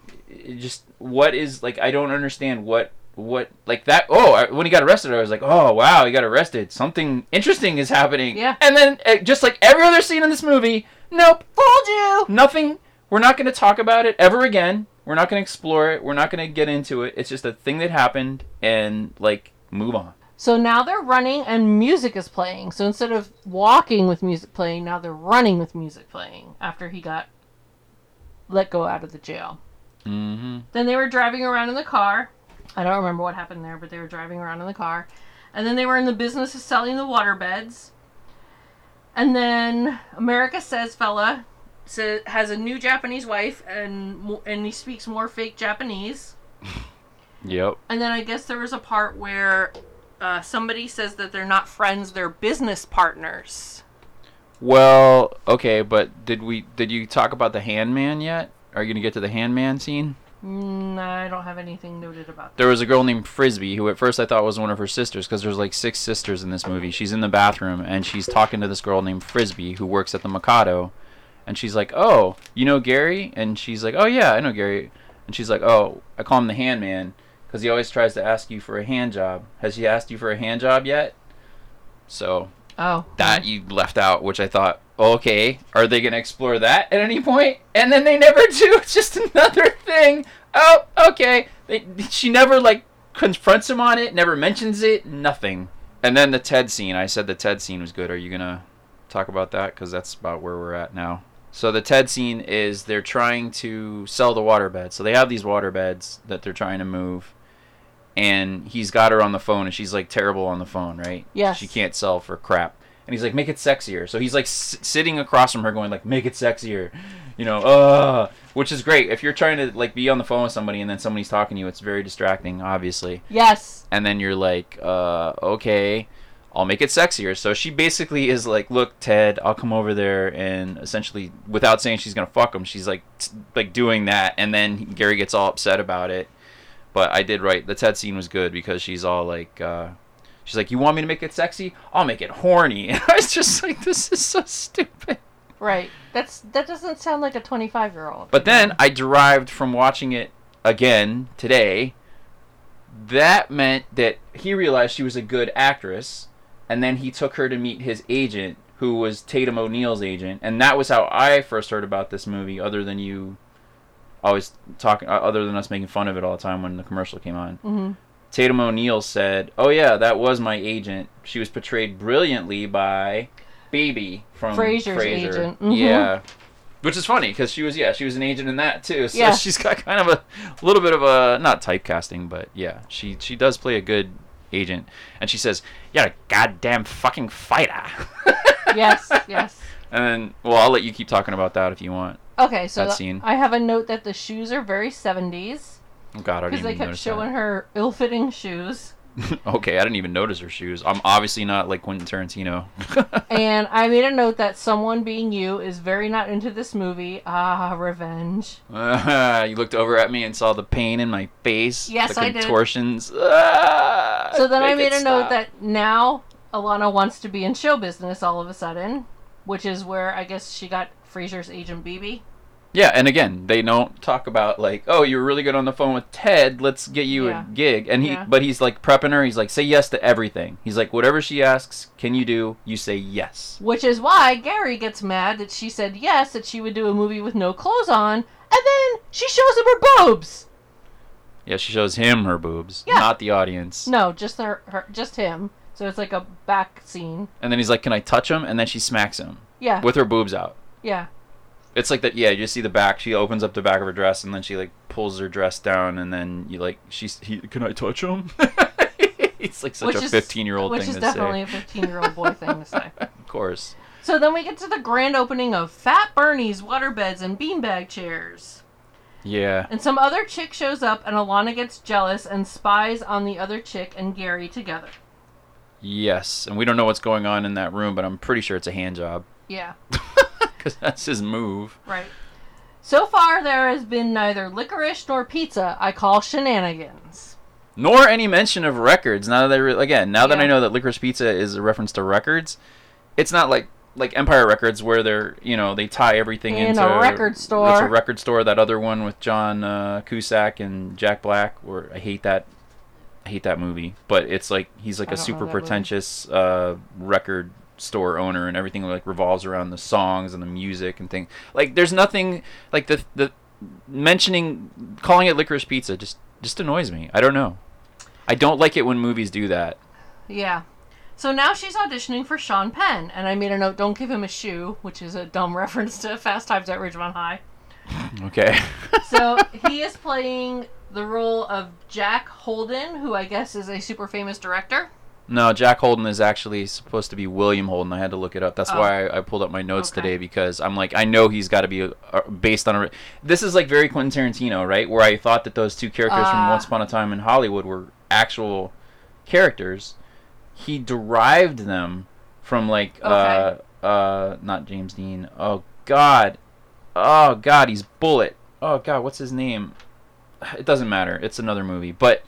it just what is like? I don't understand what what like that. Oh, I, when he got arrested, I was like, "Oh wow, he got arrested. Something interesting is happening." Yeah. And then, uh, just like every other scene in this movie, nope, Fooled you. nothing. We're not going to talk about it ever again. We're not going to explore it. We're not going to get into it. It's just a thing that happened, and like move on. So now they're running and music is playing. So instead of walking with music playing, now they're running with music playing after he got let go out of the jail. Mm-hmm. Then they were driving around in the car. I don't remember what happened there, but they were driving around in the car. And then they were in the business of selling the water beds. And then America Says fella sa- has a new Japanese wife, and mo- and he speaks more fake Japanese. Yep. And then I guess there was a part where uh, somebody says that they're not friends, they're business partners. Well, okay, but did we did you talk about the handman yet? Are you gonna get to the handman scene? Mm, I don't have anything noted about that. There was a girl named Frisbee who at first I thought was one of her sisters because there's like six sisters in this movie. She's in the bathroom and she's talking to this girl named Frisbee who works at the Mikado, and she's like, "Oh, you know Gary?" And she's like, "Oh yeah, I know Gary." And she's like, "Oh, I call him the handman because he always tries to ask you for a hand job. Has he asked you for a hand job yet?" So Oh. that you left out, which I thought, okay, are they going to explore that at any point? And then they never do. It's just another thing. Oh, okay. They, she never, like, confronts him on it, never mentions it, nothing. And then the Ted scene. I said the Ted scene was good. Are you gonna talk about that? Because that's about where we're at now. So the Ted scene is they're trying to sell the waterbed. So they have these waterbeds that they're trying to move. And he's got her on the phone, and she's like terrible on the phone, right? Yes. She can't sell for crap. And he's like, make it sexier. So he's like s- sitting across from her going like, make it sexier. You know, uh, which is great. If you're trying to like be on the phone with somebody and then somebody's talking to you, it's very distracting, obviously. Yes. And then you're like, uh, okay, I'll make it sexier. So she basically is like, look, Ted, I'll come over there, and essentially, without saying she's gonna fuck him, she's like, t- like doing that, and then Gary gets all upset about it. But I did right. The Ted scene was good because she's all like, uh, she's like, you want me to make it sexy? I'll make it horny. And I was just like, this is so stupid. Right. That's that doesn't sound like a twenty-five-year-old. But then I derived from watching it again today, that meant that he realized she was a good actress, and then he took her to meet his agent, who was Tatum O'Neal's agent, and that was how I first heard about this movie, other than you always talking, other than us making fun of it all the time when the commercial came on. Mm-hmm. Tatum O'Neal said, oh yeah, that was my agent. She was portrayed brilliantly by Baby from Frasier's Frasier. agent. Mhm. Yeah. Which is funny, because she was, yeah, she was an agent in that, too. So Yeah. she's got kind of a little bit of a, not typecasting, but yeah, she she does play a good agent. And she says, you're a goddamn fucking fighter. Yes, yes. And then, well, I'll let you keep talking about that if you want. Okay, so That the- scene. I have a note that the shoes are very seventies. Oh, God, I Because didn't they even kept notice showing that. her ill-fitting shoes. Okay, I didn't even notice her shoes. I'm obviously not like Quentin Tarantino. And I made a note that Someone Being You is very not into this movie. Ah, revenge. Uh, you looked over at me and saw the pain in my face. Yes, the I did. contortions. Ah, So then I make made it a note stop. that now Alana wants to be in show business all of a sudden, which is where I guess she got Frasier's agent B B. Yeah, and again, they don't talk about like, oh, you're really good on the phone with Ted. Let's get you Yeah. a gig. And he, Yeah. but he's like prepping her. He's like, say yes to everything. He's like, whatever she asks, can you do? You say yes. Which is why Gary gets mad that she said yes, that she would do a movie with no clothes on, and then she shows him her boobs. Yeah, she shows him her boobs, Yeah. not the audience. No, just her, her, just him. So it's like a back scene. And then he's like, can I touch him? And then she smacks him Yeah. with her boobs out. yeah. It's like that. Yeah, you just see the back. She opens up the back of her dress, and then she like pulls her dress down, and then you like she's. He, can I touch him? It's like such Which a is- fifteen-year-old thing Which is to definitely say. a fifteen-year-old boy thing to say. Of course. So then we get to the grand opening of Fat Bernie's waterbeds and beanbag chairs. Yeah. And some other chick shows up, and Alana gets jealous and spies on the other chick and Gary together. Yes, and we don't know what's going on in that room, but I'm pretty sure it's a hand job Yeah, because that's his move. right. So far, there has been neither licorice nor pizza. I call shenanigans. Nor any mention of records. Now that I re- again, now that Yeah. I know that Licorice Pizza is a reference to records, it's not like like Empire Records where they're you know they tie everything In into a record store. It's a record store. That other one with John uh, Cusack and Jack Black, where I hate that. I hate that movie, but it's like he's like I a don't know super that movie. pretentious uh, record store owner, and everything like revolves around the songs and the music and things. Like there's nothing like the the mentioning calling it Licorice Pizza just just annoys me. I don't know. I don't like it when movies do that. Yeah. So now she's auditioning for Sean Penn, and I made a note, don't give him a shoe, which is a dumb reference to Fast Times at Ridgemont High. Okay. So he is playing the role of Jack Holden, who I guess is a super famous director. No, Jack Holden is actually supposed to be William Holden. I had to look it up. That's Oh. why I, I pulled up my notes Okay. today, because I'm like, I know he's got to be a, a, based on a. This is like very Quentin Tarantino, right? Where I thought that those two characters from Ah. Once Upon a Time in Hollywood were actual characters. He derived them from like uh uh not James Dean. Oh God, oh God, he's Bullet. Oh God, what's his name? It doesn't matter. It's another movie, but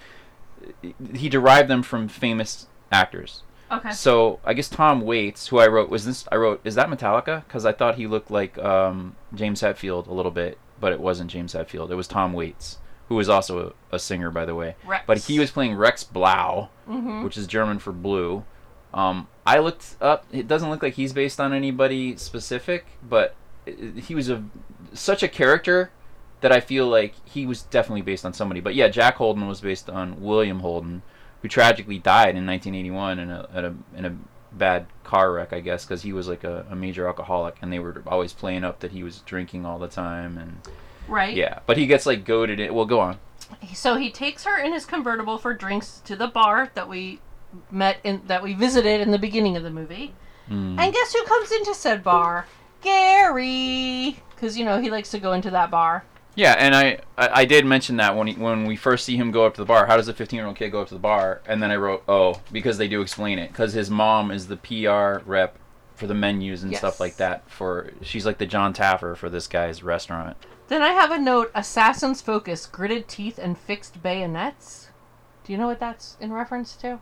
he derived them from famous actors. Okay. So I guess Tom Waits, who I wrote, was this? I wrote, is that Metallica? Because I thought he looked like um, James Hetfield a little bit, but it wasn't James Hetfield. It was Tom Waits, who was also a, a singer, by the way. Rex. But he was playing Rex Blau, Mm-hmm. which is German for blue. Um, I looked up. It doesn't look like he's based on anybody specific, but i- he was a such a character that I feel like he was definitely based on somebody. But yeah, Jack Holden was based on William Holden, who tragically died in nineteen eighty-one in a, in a, in a bad car wreck, I guess, because he was like a, a major alcoholic, and they were always playing up that he was drinking all the time. And Right. yeah, but he gets like goaded in. Well, go on. So he takes her in his convertible for drinks to the bar that we met in that we visited in the beginning of the movie. Mm. And guess who comes into said bar? Gary, because you know he likes to go into that bar. Yeah, and I, I, I did mention that when he, when we first see him go up to the bar. How does a fifteen-year-old kid go up to the bar? And then I wrote, oh, because they do explain it. Because his mom is the P R rep for the menus and Yes. stuff like that. For she's like the John Taffer for this guy's restaurant. Then I have a note: Assassin's Focus, gritted teeth and fixed bayonets. Do you know what that's in reference to?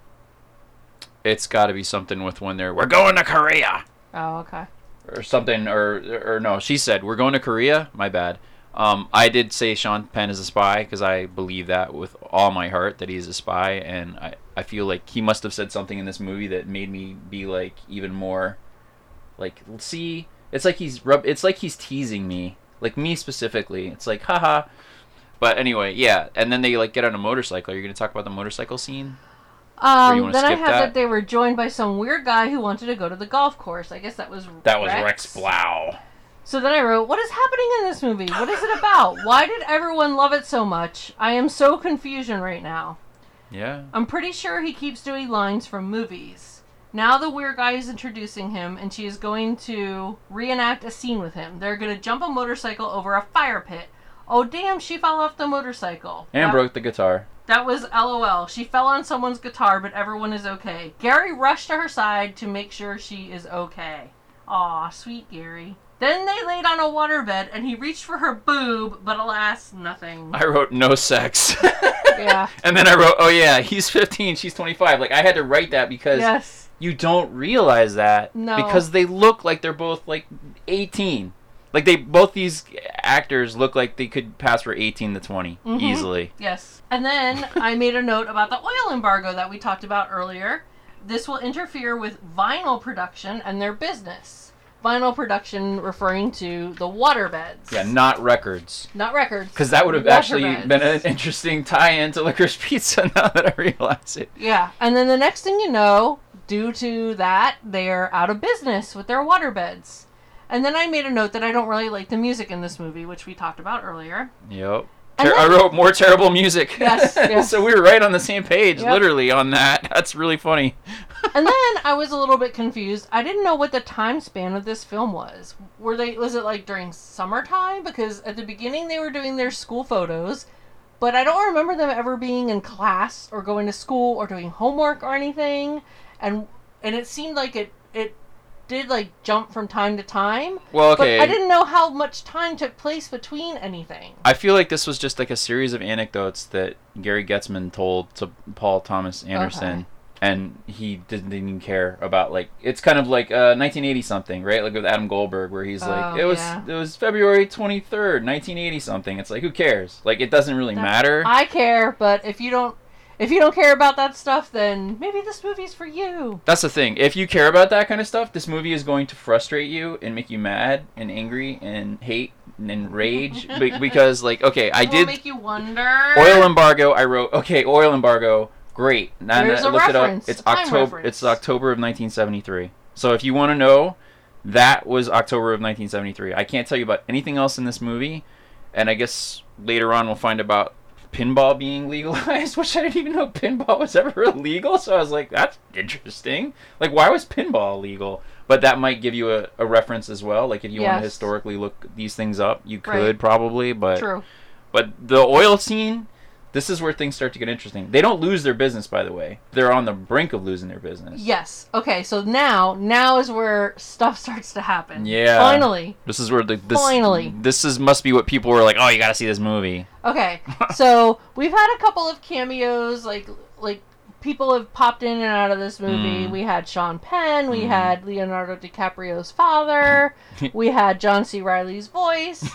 It's got to be something with when they're, we're going to Korea! Oh, okay. Or something, or, or no, she said, we're going to Korea? My bad. Um, I did say Sean Penn is a spy, because I believe that with all my heart, that he's a spy, and I, I feel like he must have said something in this movie that made me be, like, even more, like, see, it's like he's rub, it's like he's teasing me, like, me specifically. It's like, haha. But anyway, yeah, and then they, like, get on a motorcycle. Are you going to talk about the motorcycle scene? you Um, wanna then I skip have that? that? they were joined by some weird guy who wanted to go to the golf course. I guess that was That was Rex Blau. So then I wrote, what is happening in this movie? What is it about? Why did everyone love it so much? I am so confusion right now. Yeah. I'm pretty sure he keeps doing lines from movies. Now the weird guy is introducing him, and she is going to reenact a scene with him. They're going to jump a motorcycle over a fire pit. Oh, damn, she fell off the motorcycle. And That- broke the guitar. That was LOL. She fell on someone's guitar, but everyone is okay. Gary rushed to her side to make sure she is okay. Aw, sweet Gary. Then they laid on a waterbed, and he reached for her boob, but alas, nothing. I wrote no sex. Yeah. And then I wrote, oh yeah, he's fifteen, she's twenty-five. Like, I had to write that because Yes. you don't realize that. No. Because they look like they're both, like, eighteen. Like, they both these actors look like they could pass for eighteen to twenty Mhm. easily. Yes. And then I made a note about the oil embargo that we talked about earlier. This will interfere with vinyl production and their business. Vinyl production referring to the waterbeds. Yeah, not records. Not records. Because that would have actually Waterbeds. been an interesting tie-in to Licorice Pizza now that I realize it. Yeah, and then the next thing you know, due to that, they're out of business with their waterbeds. And then I made a note that I don't really like the music in this movie, which we talked about earlier. Yep. And Ter- then- I wrote more terrible music. Yes, yes. So we were right on the same page, Yep. literally, on that. That's really funny. And then I was a little bit confused. I didn't know what the time span of this film was. Were they was it like during summertime? Because at the beginning they were doing their school photos, but I don't remember them ever being in class or going to school or doing homework or anything. And and it seemed like it it did like jump from time to time. Well, okay. But I didn't know how much time took place between anything. I feel like this was just like a series of anecdotes that Gary Getzman told to Paul Thomas Anderson. Okay. And he didn't even care about, like, it's kind of like uh, nineteen eighty something, right? Like with Adam Goldberg, where he's like, Oh, it was yeah. it was February twenty-third, nineteen eighty something. It's like, who cares? Like, it doesn't really matter. I care, but if you don't if you don't care about that stuff, then maybe this movie's for you. That's the thing. If you care about that kind of stuff, this movie is going to frustrate you and make you mad and angry and hate and rage. Be- because, like, okay, I It will did make you wonder. oil embargo. I wrote, okay, oil embargo. Great. And There's I a looked it up. reference, It's a time October. reference. It's October of nineteen seventy-three. So if you want to know, that was October of nineteen seventy-three. I can't tell you about anything else in this movie, and I guess later on we'll find about pinball being legalized, which I didn't even know pinball was ever illegal. So I was like, that's interesting. Like, why was pinball illegal? But that might give you a, a reference as well. Like, if you want Yes. to historically look these things up, you could Right. probably. But True. but the oil scene, this is where things start to get interesting. They don't lose their business, by the way. They're on the brink of losing their business. Yes. Okay, so now now is where stuff starts to happen. Yeah. Finally. This is where the this Finally. this is must be what people were like. Oh, you got to see this movie. Okay. So we've had a couple of cameos, like like people have popped in and out of this movie. Mm. We had Sean Penn, we had Leonardo DiCaprio's father, we had John C. Reilly's voice.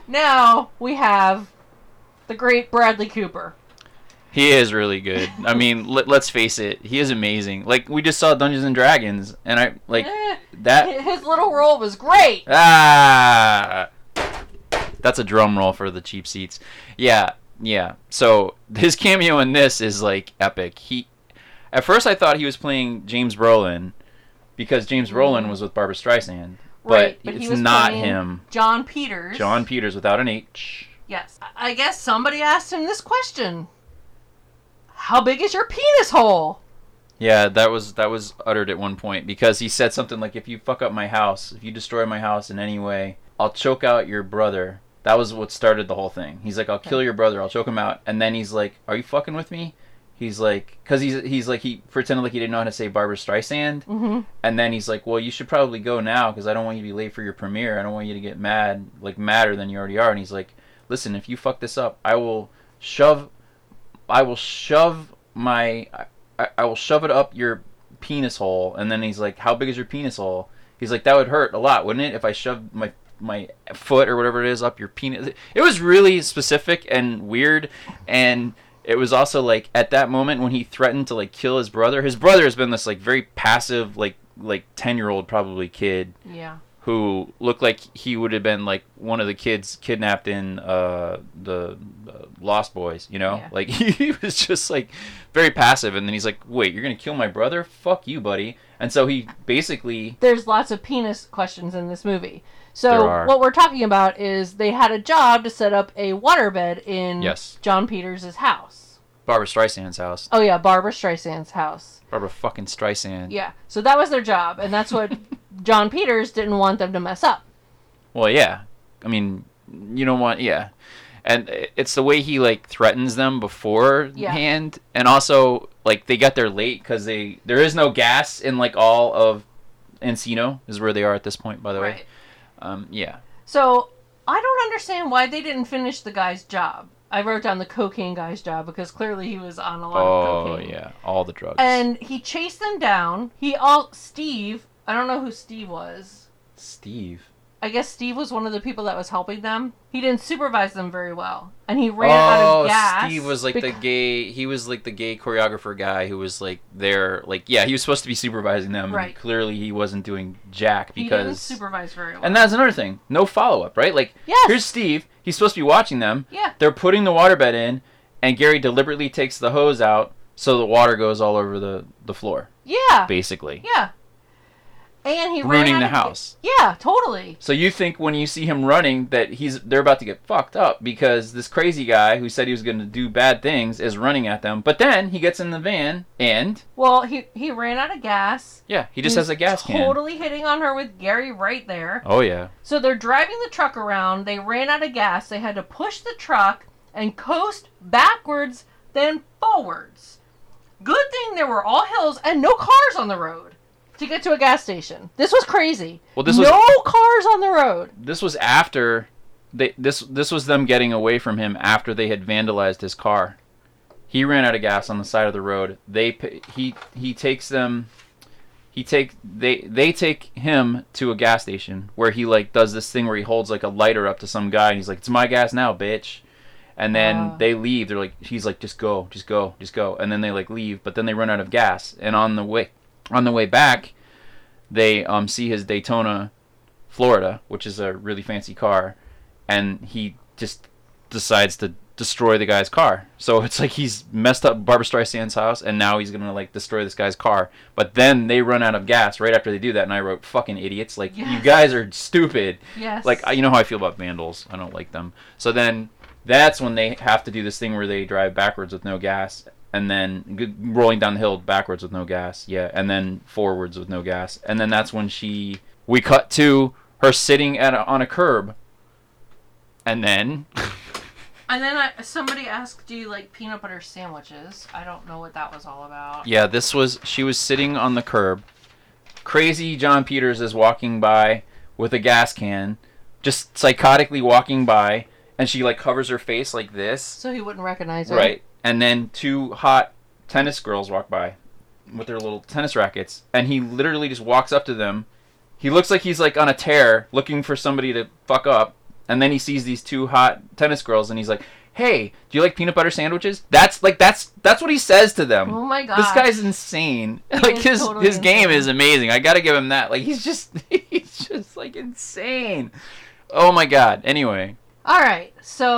Now we have the great Bradley Cooper. He is really good. I mean, let, let's face it, he is amazing. Like, we just saw Dungeons and Dragons, and I like Eh, that. his little role was great. Ah, That's a drum roll for the cheap seats. Yeah, yeah. So his cameo in this is like epic. He, at first I thought he was playing James Brolin because James Brolin was with Barbara Streisand, but, Right, but it's he was not playing him. John Peters. John Peters without an H. Yes. I guess somebody asked him this question. How big is your penis hole? Yeah, that was that was uttered at one point because he said something like, "If you fuck up my house, if you destroy my house in any way, I'll choke out your brother." That was what started the whole thing. He's like, "I'll kill your brother. I'll choke him out." And then he's like, "Are you fucking with me?" He's like, because he's he's like he pretended like he didn't know how to say Barbara Streisand. Mm-hmm. And then he's like, "Well, you should probably go now because I don't want you to be late for your premiere. I don't want you to get mad, like madder than you already are." And he's like, "Listen, if you fuck this up, I will shove, I will shove my, I, I will shove it up your penis hole." And then he's like, "How big is your penis hole?" He's like, "That would hurt a lot, wouldn't it, if I shoved my my foot or whatever it is up your penis?" It was really specific and weird, and it was also like at that moment when he threatened to like kill his brother. His brother has been this like very passive, like like ten year old probably kid. Yeah. Who looked like he would have been like one of the kids kidnapped in uh, the uh, Lost Boys, you know? Yeah. Like, he was just, like, very passive. And then he's like, "Wait, you're going to kill my brother? Fuck you, buddy." And so he basically... There's lots of penis questions in this movie. So There are. what we're talking about is they had a job to set up a waterbed in Yes. John Peters' house. Barbara Streisand's house. Oh, yeah, Barbara Streisand's house. Barbara fucking Streisand. Yeah, so that was their job, and that's what John Peters didn't want them to mess up. Well, yeah. I mean, you don't want... Yeah. And it's the way he, like, threatens them beforehand. Yeah. And also, like, they got there late because they... There is no gas in, like, all of Encino, is where they are at this point, by the Right. way. Um, yeah. So, I don't understand why they didn't finish the guy's job. I wrote down the cocaine guy's job because clearly he was on a lot Oh, of cocaine. yeah. All the drugs. And he chased them down. He all... Steve... I don't know who Steve was. Steve. I guess Steve was one of the people that was helping them. He didn't supervise them very well. And he ran oh, out of gas. Steve was like beca- the gay... He was like the gay choreographer guy who was like there... Like, yeah, he was supposed to be supervising them. Right. And clearly he wasn't doing jack because... He didn't supervise very well. And that's another thing. No follow-up, right? Like, Yes. here's Steve. He's supposed to be watching them. Yeah. They're putting the waterbed in, and Gary deliberately takes the hose out so the water goes all over the, the floor, Yeah. basically. Yeah. And he ran Ruining out the of- house. Yeah, totally. So you think when you see him running that he's they're about to get fucked up because this crazy guy who said he was going to do bad things is running at them. But then he gets in the van and... Well, he he ran out of gas. Yeah, he just He has a was gas can. Totally hitting on her with Gary right there. Oh, yeah. So they're driving the truck around. They ran out of gas. They had to push the truck and coast backwards, then forwards. Good thing there were all hills and no cars on the road to get to a gas station. This was crazy. Well, this was- no cars on the road. This was after... They, this this was them getting away from him after they had vandalized his car. He ran out of gas on the side of the road. They pa- he he takes them... He take they they take him to a gas station where he like does this thing where he holds like a lighter up to some guy and he's like, "It's my gas now, bitch." And then Ah. they leave. They're like, he's like, "Just go, just go, just go." And then they like leave, but then they run out of gas. And on the way on the way back, they um see his Daytona, Florida, which is a really fancy car, and he just decides to destroy the guy's car. So it's like he's messed up Barbara Streisand's house, and now he's gonna like destroy this guy's car. But then they run out of gas right after they do that, and I wrote, "Fucking idiots! Like Yes. you guys are stupid." Yes. Like I- you know how I feel about vandals. I don't like them. So then that's when they have to do this thing where they drive backwards with no gas, and then g- rolling down the hill backwards with no gas. Yeah, and then forwards with no gas, and then that's when she. We cut to her sitting at a, on a curb, and then. And then I, somebody asked, "Do you like peanut butter sandwiches?" I don't know what that was all about. Yeah, this was she was sitting on the curb. Crazy John Peters is walking by with a gas can, just psychotically walking by, and she like covers her face like this, So he wouldn't recognize her. right? And then two hot tennis girls walk by with their little tennis rackets, and he literally just walks up to them. He looks like he's like on a tear, looking for somebody to fuck up. And then he sees these two hot tennis girls, and he's like, "Hey, do you like peanut butter sandwiches?" That's like that's that's what he says to them. Oh my god. This guy's insane. like is his totally his game insane. is amazing. I gotta give him that. Like he's just he's just like insane. Oh my god. Anyway, All right.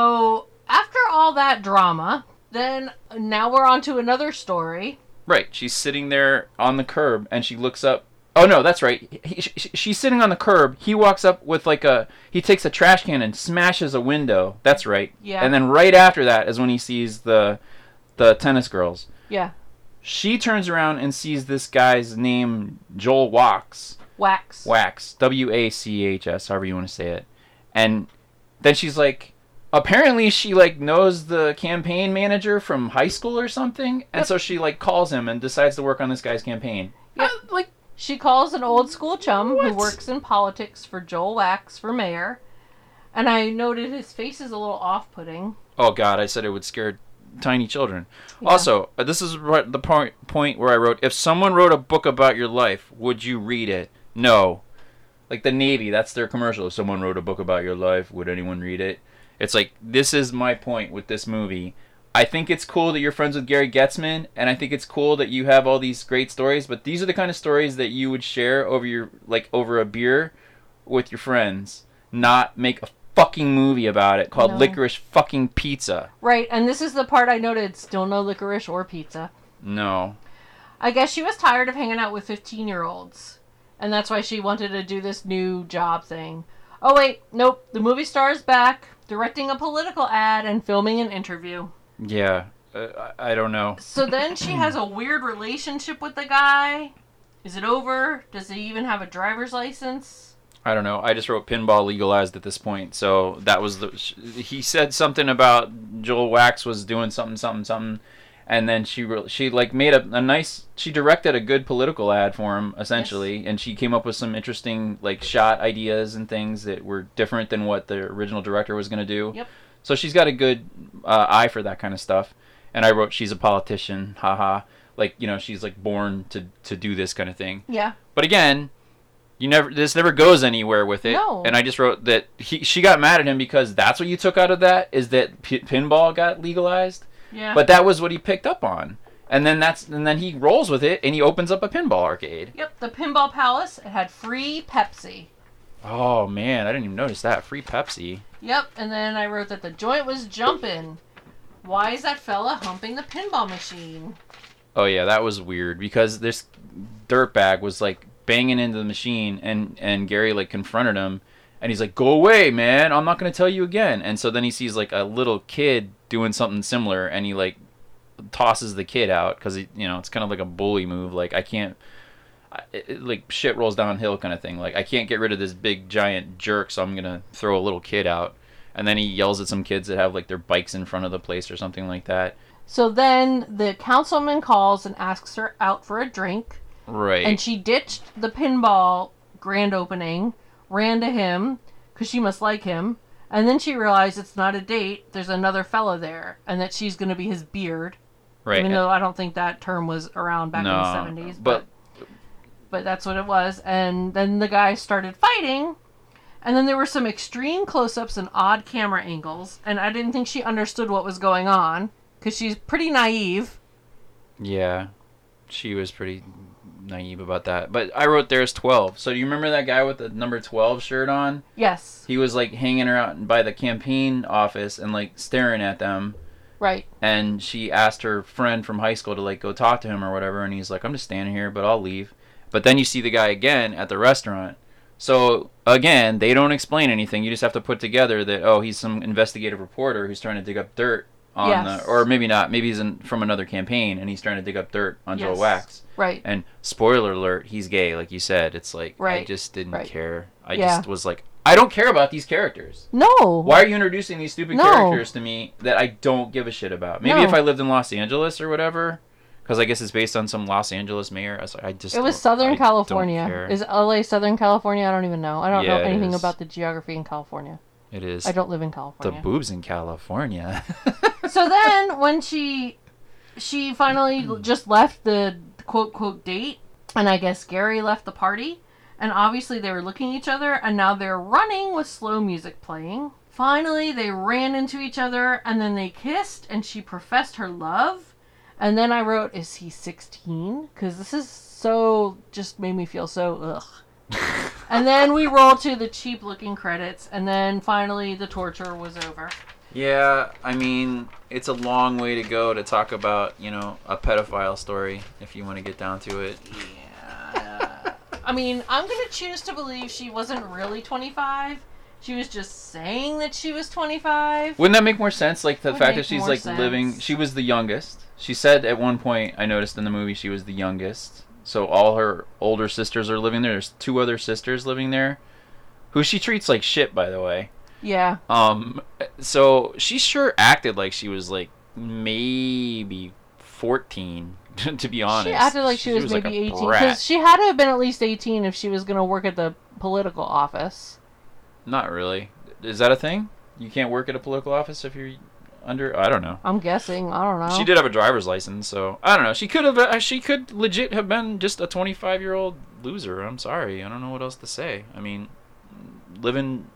So after all that drama, then now we're on to another story. Right. She's sitting there on the curb, and she looks up. Oh, no, that's right. He, she, she's sitting on the curb. He walks up with like a... He takes a trash can and smashes a window. That's right. Yeah. And then right after that is when he sees the the tennis girls. Yeah. She turns around and sees this guy's name, Joel Wax. Wax. Wax. W A C H S, however you want to say it. And then she's like... Apparently she, like, knows the campaign manager from high school or something. And Yep. so she, like, calls him and decides to work on this guy's campaign. Yep. Uh, like... She calls an old school chum What? who works in politics for Joel Wax for mayor. And I noted his face is a little off-putting. Oh, God, I said it would scare tiny children. Yeah. Also, uh, this is right- the point point where I wrote, if someone wrote a book about your life, would you read it? No. Like the Navy, that's their commercial. If someone wrote a book about your life, would anyone read it? It's like, this is my point with this movie. I think it's cool that you're friends with Gary Getzman, and I think it's cool that you have all these great stories, but these are the kind of stories that you would share over your, like, over a beer with your friends, not make a fucking movie about it called No. Licorice fucking Pizza. Right, and this is the part I noted, still no licorice or pizza. No. I guess she was tired of hanging out with fifteen-year-olds. And that's why she wanted to do this new job thing. Oh, wait, nope. The movie star is back, directing a political ad and filming an interview. Yeah. Uh, I I don't know. So then she has a weird relationship with the guy. Is it over? Does he even have a driver's license? I don't know. I just wrote pinball legalized at this point. So that was the... sh- He said something about Joel Wax was doing something, something, something. And then she, re- she like, made a, a nice... She directed a good political ad for him, essentially. And she came up with some interesting, like, shot ideas and things that were different than what the original director was going to do. Yep. So she's got a good uh, eye for that kind of stuff. And I wrote, she's a politician, haha. Like, you know, she's, like, born to, to do this kind of thing. Yeah. But again, you never this never goes anywhere with it. No. And I just wrote that he she got mad at him because that's what you took out of that, is that p- pinball got legalized. Yeah. But that was what he picked up on. And then that's and then he rolls with it and he opens up a pinball arcade. Yep, the Pinball Palace. It had free Pepsi. Oh man, I didn't even notice that. Free Pepsi. Yep, and then I wrote that the joint was jumping. Why is that fella humping the pinball machine? Oh yeah, that was weird because this dirtbag was like banging into the machine and and Gary like confronted him and he's like, "Go away, man. I'm not going to tell you again." And so then he sees like a little kid doing something similar and he like tosses the kid out cuz you know, it's kind of like a bully move, like I can't I- it, it, like shit rolls downhill kind of thing. Like I can't get rid of this big giant jerk, so I'm going to throw a little kid out. And then he yells at some kids that have like their bikes in front of the place or something like that. So then the councilman calls and asks her out for a drink. Right. And she ditched the pinball grand opening, ran to him, because she must like him. And then she realized it's not a date, there's another fella there, and that she's going to be his beard. right. Even though I don't think that term was around back No, in the seventies. but- But, but that's what it was. And then the guys started fighting. And then there were some extreme close-ups and odd camera angles. And I didn't think she understood what was going on, because she's pretty naive. Yeah, she was pretty naive about that. But I wrote there's twelve. So do you remember that guy with the number twelve shirt on? Yes, He was like hanging around by the campaign office and like staring at them. right. And she asked her friend from high school to like go talk to him or whatever. And he's like, "I'm just standing here, but I'll leave." But then you see the guy again at the restaurant. So again, they don't explain anything. You just have to put together that, oh, he's some investigative reporter who's trying to dig up dirt on Yes. the, or maybe not. Maybe he's in, from another campaign and he's trying to dig up dirt on Joel Yes. Wax. Right. And spoiler alert, he's gay, like you said. It's like I Right. just didn't Right. care. I Yeah. just was like, I don't care about these characters. No. Why are you introducing these stupid No. characters to me that I don't give a shit about? Maybe No. if I lived in Los Angeles or whatever, because I guess it's based on some Los Angeles mayor. I, was like, I just It was don't- Southern I don't California. care. Is L A Southern California? I don't even know. I don't Yeah, know it anything is. about the geography in California. It is. I don't live in The California. boobs in California. So then when she she finally just left the quote quote date, and I guess Gary left the party, and obviously they were looking at each other, and now they're running with slow music playing. Finally they ran into each other, and then they kissed, and she professed her love. And then I wrote, is he sixteen? Because this is so, just made me feel so ugh. And then we roll to the cheap-looking credits, and then finally the torture was over. Yeah, I mean, it's a long way to go to talk about, you know, a pedophile story, if you want to get down to it. Yeah. I mean, I'm going to choose to believe she wasn't really twenty-five. She was just saying that she was twenty-five. Wouldn't that make more sense? Like, the Would fact make that she's, more like, sense. living... She was the youngest. She said at one point, I noticed in the movie, she was the youngest. So all her older sisters are living there. There's two other sisters living there, who she treats like shit, by the way. Yeah. Um, so she sure acted like she was like maybe fourteen, to be honest. She acted like she, was, like maybe a eighteen. brat. Because she had to have been at least eighteen if she was going to work at the political office. Not really. Is that a thing? You can't work at a political office if you're under. I don't know. I'm guessing. I don't know. She did have a driver's license, so I don't know. She could have. Uh, she could legit have been just a twenty-five-year-old loser. I'm sorry. I don't know what else to say. I mean, living,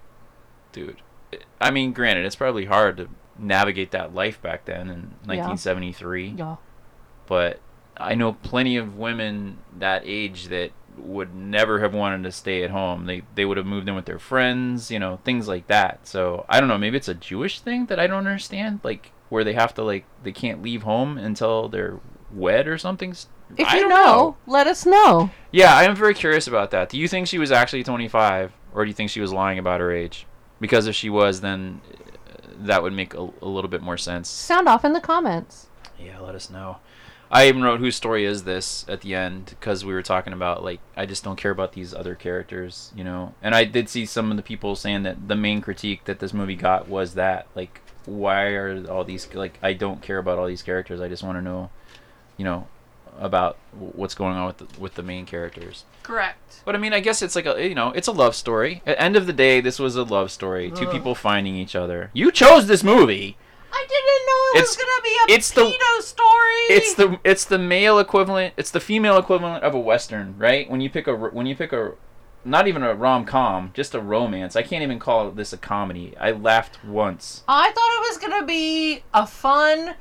dude. I mean, granted, it's probably hard to navigate that life back then in nineteen seventy-three. Yeah. But I know plenty of women that age that would never have wanted to stay at home. They they would have moved in with their friends, you know, things like that. So I don't know, maybe it's a Jewish thing that I don't understand, like where they have to like they can't leave home until they're wed or something. If I you don't know, know, let us know. Yeah, I am very curious about that. Do you think she was actually twenty-five, or do you think she was lying about her age? Because if she was, then uh, that would make a, a little bit more sense. Sound off in the comments. Yeah, let us know. I even wrote whose story is this at the end because we were talking about like I just don't care about these other characters, you know. And I did see some of the people saying that the main critique that this movie got was that like why are all these like I don't care about all these characters. I just want to know, you know, about what's going on with the, with the main characters. Correct. But I mean, I guess it's like a you know, it's a love story. At the end of the day, this was a love story. Two Ugh. people finding each other. You chose this movie. I didn't know it It's- was gonna be a it's the- pedo story. It's the it's the male equivalent. It's the female equivalent of a western, right? When you pick a when you pick a, not even a rom com, just a romance. I can't even call this a comedy. I laughed once. I thought it was gonna be a fun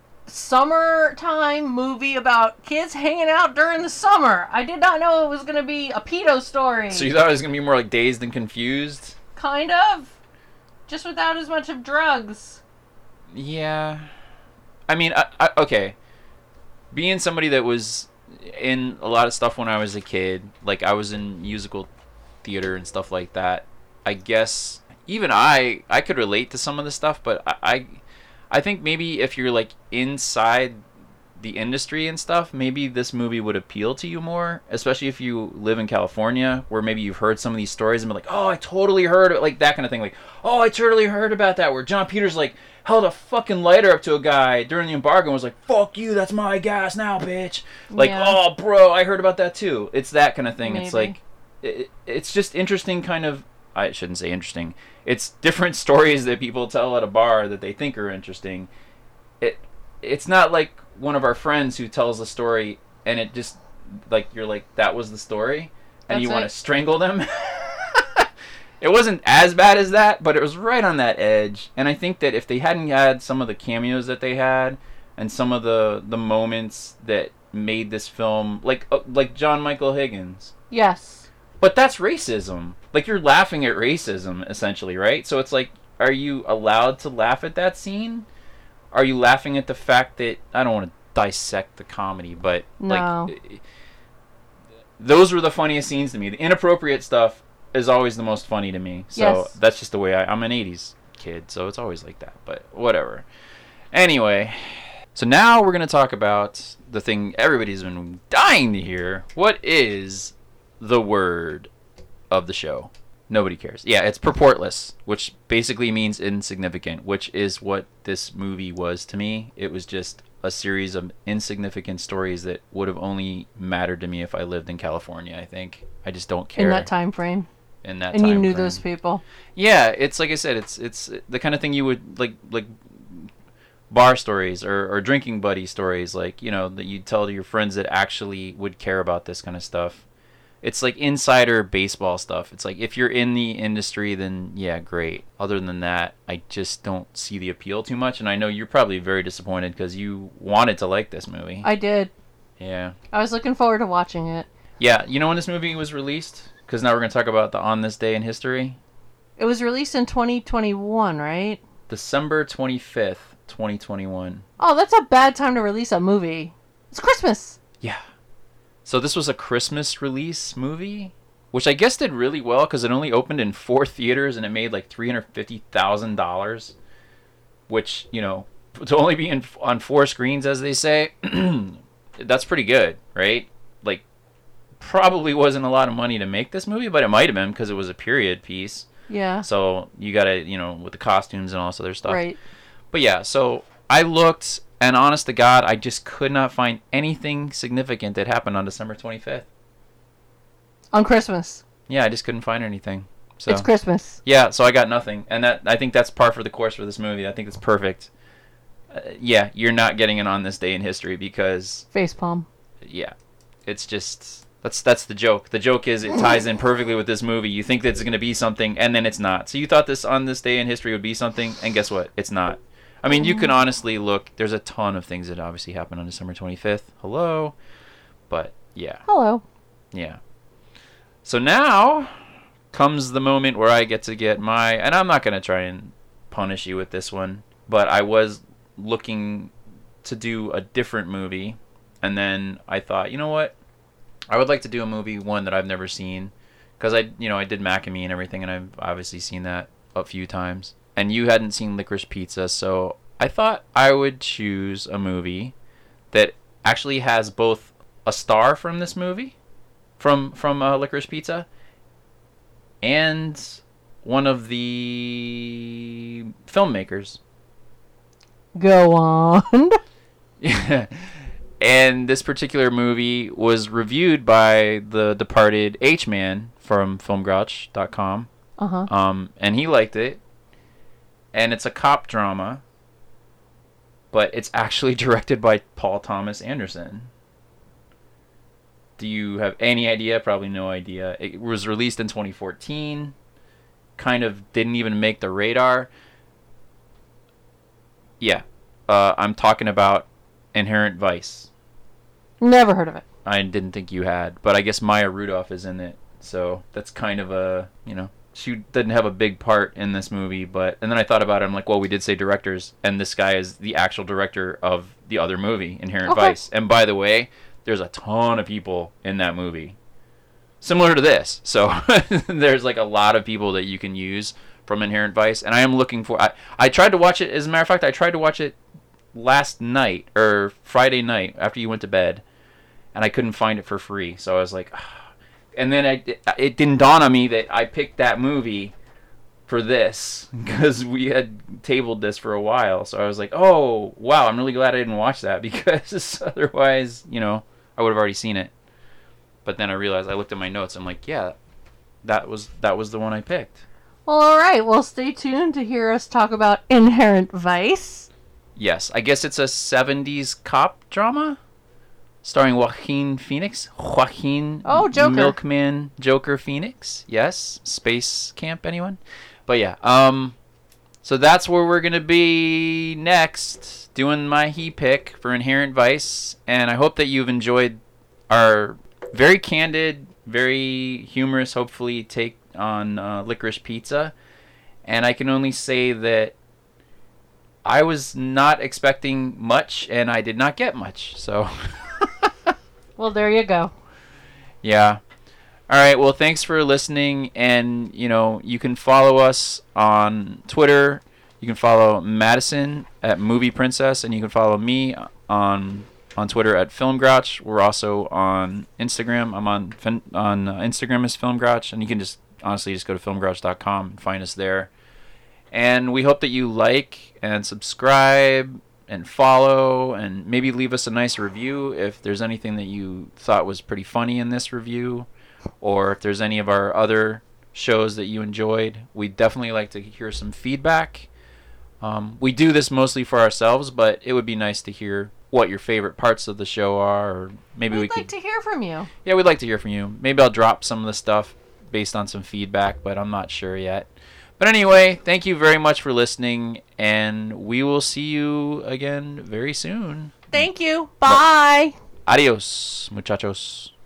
summertime movie about kids hanging out during the summer. I did not know it was gonna be a pedo story. So you thought it was gonna be more like Dazed and Confused? Kind of, just without as much of drugs. Yeah. I mean, I, I, okay. Being somebody that was in a lot of stuff when I was a kid, like I was in musical theater and stuff like that, I guess even I I could relate to some of the stuff, but I I, I think maybe if you're like inside the industry and stuff, maybe this movie would appeal to you more, especially if you live in California, where maybe you've heard some of these stories and be like, oh, I totally heard it, like that kind of thing, like, oh, I totally heard about that, where John Peters like held a fucking lighter up to a guy during the embargo and was like, fuck you, that's my gas now, bitch. Like, Yeah. oh, bro, I heard about that too. It's that kind of thing. It's Maybe. like, it, it's just interesting kind of, I shouldn't say interesting. It's different stories that people tell at a bar that they think are interesting. It It's not like one of our friends who tells a story and it just, like, you're like, that was the story? And That's you want to it? strangle them? It wasn't as bad as that, but it was right on that edge. And I think that if they hadn't had some of the cameos that they had and some of the, the moments that made this film, like uh, like John Michael Higgins. Yes. But that's racism. Like, you're laughing at racism, essentially, right? So it's like, are you allowed to laugh at that scene? Are you laughing at the fact that, I don't want to dissect the comedy, but No. like, those were the funniest scenes to me. The inappropriate stuff is always the most funny to me. So Yes. that's just the way I, I'm an eighties kid, so it's always like that, but whatever. Anyway, so now we're going to talk about the thing everybody's been dying to hear. What is the word of the show? Nobody cares. Yeah, it's purportless, which basically means insignificant, which is what this movie was to me. It was just a series of insignificant stories that would have only mattered to me if I lived in California, I think. I just don't care. In that time frame. In that And you time knew frame. those people. Yeah, it's like I said, it's it's the kind of thing you would like like bar stories or, or drinking buddy stories, like, you know, that you'd tell to your friends that actually would care about this kind of stuff. It's like insider baseball stuff. It's like if you're in the industry, then yeah, great. Other than that, I just don't see the appeal too much. And I know you're probably very disappointed because you wanted to like this movie. I did. Yeah. I was looking forward to watching it. Yeah, you know when this movie was released? Because now we're going to talk about the On This Day in History. It was released in twenty twenty-one, right? December twenty-fifth, twenty twenty-one. Oh, that's a bad time to release a movie. It's Christmas. Yeah. So this was a Christmas release movie, which I guess did really well because it only opened in four theaters and it made like three hundred fifty thousand dollars, which, you know, to only be in, on four screens, as they say, that's pretty good, right? Like, probably wasn't a lot of money to make this movie, but it might have been because it was a period piece. Yeah. So you got to, you know, with the costumes and all this other stuff. Right. But yeah, so I looked, and honest to God, I just could not find anything significant that happened on December twenty-fifth. On Christmas. Yeah, I just couldn't find anything. So It's Christmas. yeah, so I got nothing, and that I think that's par for the course for this movie. I think it's perfect. Uh, yeah, you're not getting it on this day in history because Facepalm. yeah, it's just that's that's the joke. The joke is it ties in perfectly with this movie. You think that it's going to be something, and then it's not. So you thought this on this day in history would be something, and guess what? It's not. I mean, you can honestly look. There's a ton of things that obviously happened on December twenty-fifth. Hello, but yeah, Hello. yeah. So now comes the moment where I get to get my, and I'm not going to try and punish you with this one, but I was looking to do a different movie, and then I thought, you know what? I would like to do a movie, one that I've never seen, because I, you know, I did Macamee and everything, and I've obviously seen that a few times, and you hadn't seen Licorice Pizza, so I thought I would choose a movie that actually has both a star from this movie, from from uh, Licorice Pizza, and one of the filmmakers. Go on. Yeah. And this particular movie was reviewed by the departed H-Man from film grouch dot com. Uh-huh. Um, and he liked it. And it's a cop drama, but it's actually directed by Paul Thomas Anderson. Do you have any idea? Probably no idea. It was released in twenty fourteen. Kind of didn't even make the radar. Yeah. Uh, I'm talking about Inherent Vice. Never heard of it. I didn't think you had, but I guess Maya Rudolph is in it. So that's kind of a, you know, she didn't have a big part in this movie, but, and then I thought about it, I'm like, well, we did say directors, and this guy is the actual director of the other movie, Inherent Okay. Vice. And by the way, there's a ton of people in that movie. Similar to this. So there's like a lot of people that you can use from Inherent Vice, and I am looking for, I, I tried to watch it, as a matter of fact, I tried to watch it last night, or Friday night, after you went to bed, and I couldn't find it for free, so I was like, ah. And then I, it didn't dawn on me that I picked that movie for this, because we had tabled this for a while, so I was like, oh, wow, I'm really glad I didn't watch that, because otherwise, you know, I would have already seen it. But then I realized, I looked at my notes, I'm like, yeah, that was that was the one I picked. Well, all right. Well, stay tuned to hear us talk about Inherent Vice. Yes, I guess it's a seventies cop drama starring Joaquin Phoenix. Joaquin Oh, Joker. Milkman Joker Phoenix. Yes, Space Camp, anyone? But yeah, um, so that's where we're going to be next, doing my he pick for Inherent Vice. And I hope that you've enjoyed our very candid, very humorous, hopefully, take on uh, Licorice Pizza. And I can only say that I was not expecting much, and I did not get much. So, Well, there you go. yeah. All right. Well, thanks for listening. And, you know, you can follow us on Twitter. You can follow Madison at Movie Princess, and you can follow me on on Twitter at Film Grouch. We're also on Instagram. I'm on fin- on uh, Instagram as Film Grouch, and you can just honestly just go to film grouch dot com and find us there. And we hope that you like and subscribe and follow, and maybe leave us a nice review if there's anything that you thought was pretty funny in this review, or if there's any of our other shows that you enjoyed. We'd definitely like to hear some feedback. Um, we do this mostly for ourselves, but it would be nice to hear what your favorite parts of the show are, or maybe We'd we like could... to hear from you. Yeah, we'd like to hear from you. Maybe I'll drop some of the stuff based on some feedback, but I'm not sure yet. But anyway, thank you very much for listening, and we will see you again very soon. Thank you. Bye. Adios, muchachos.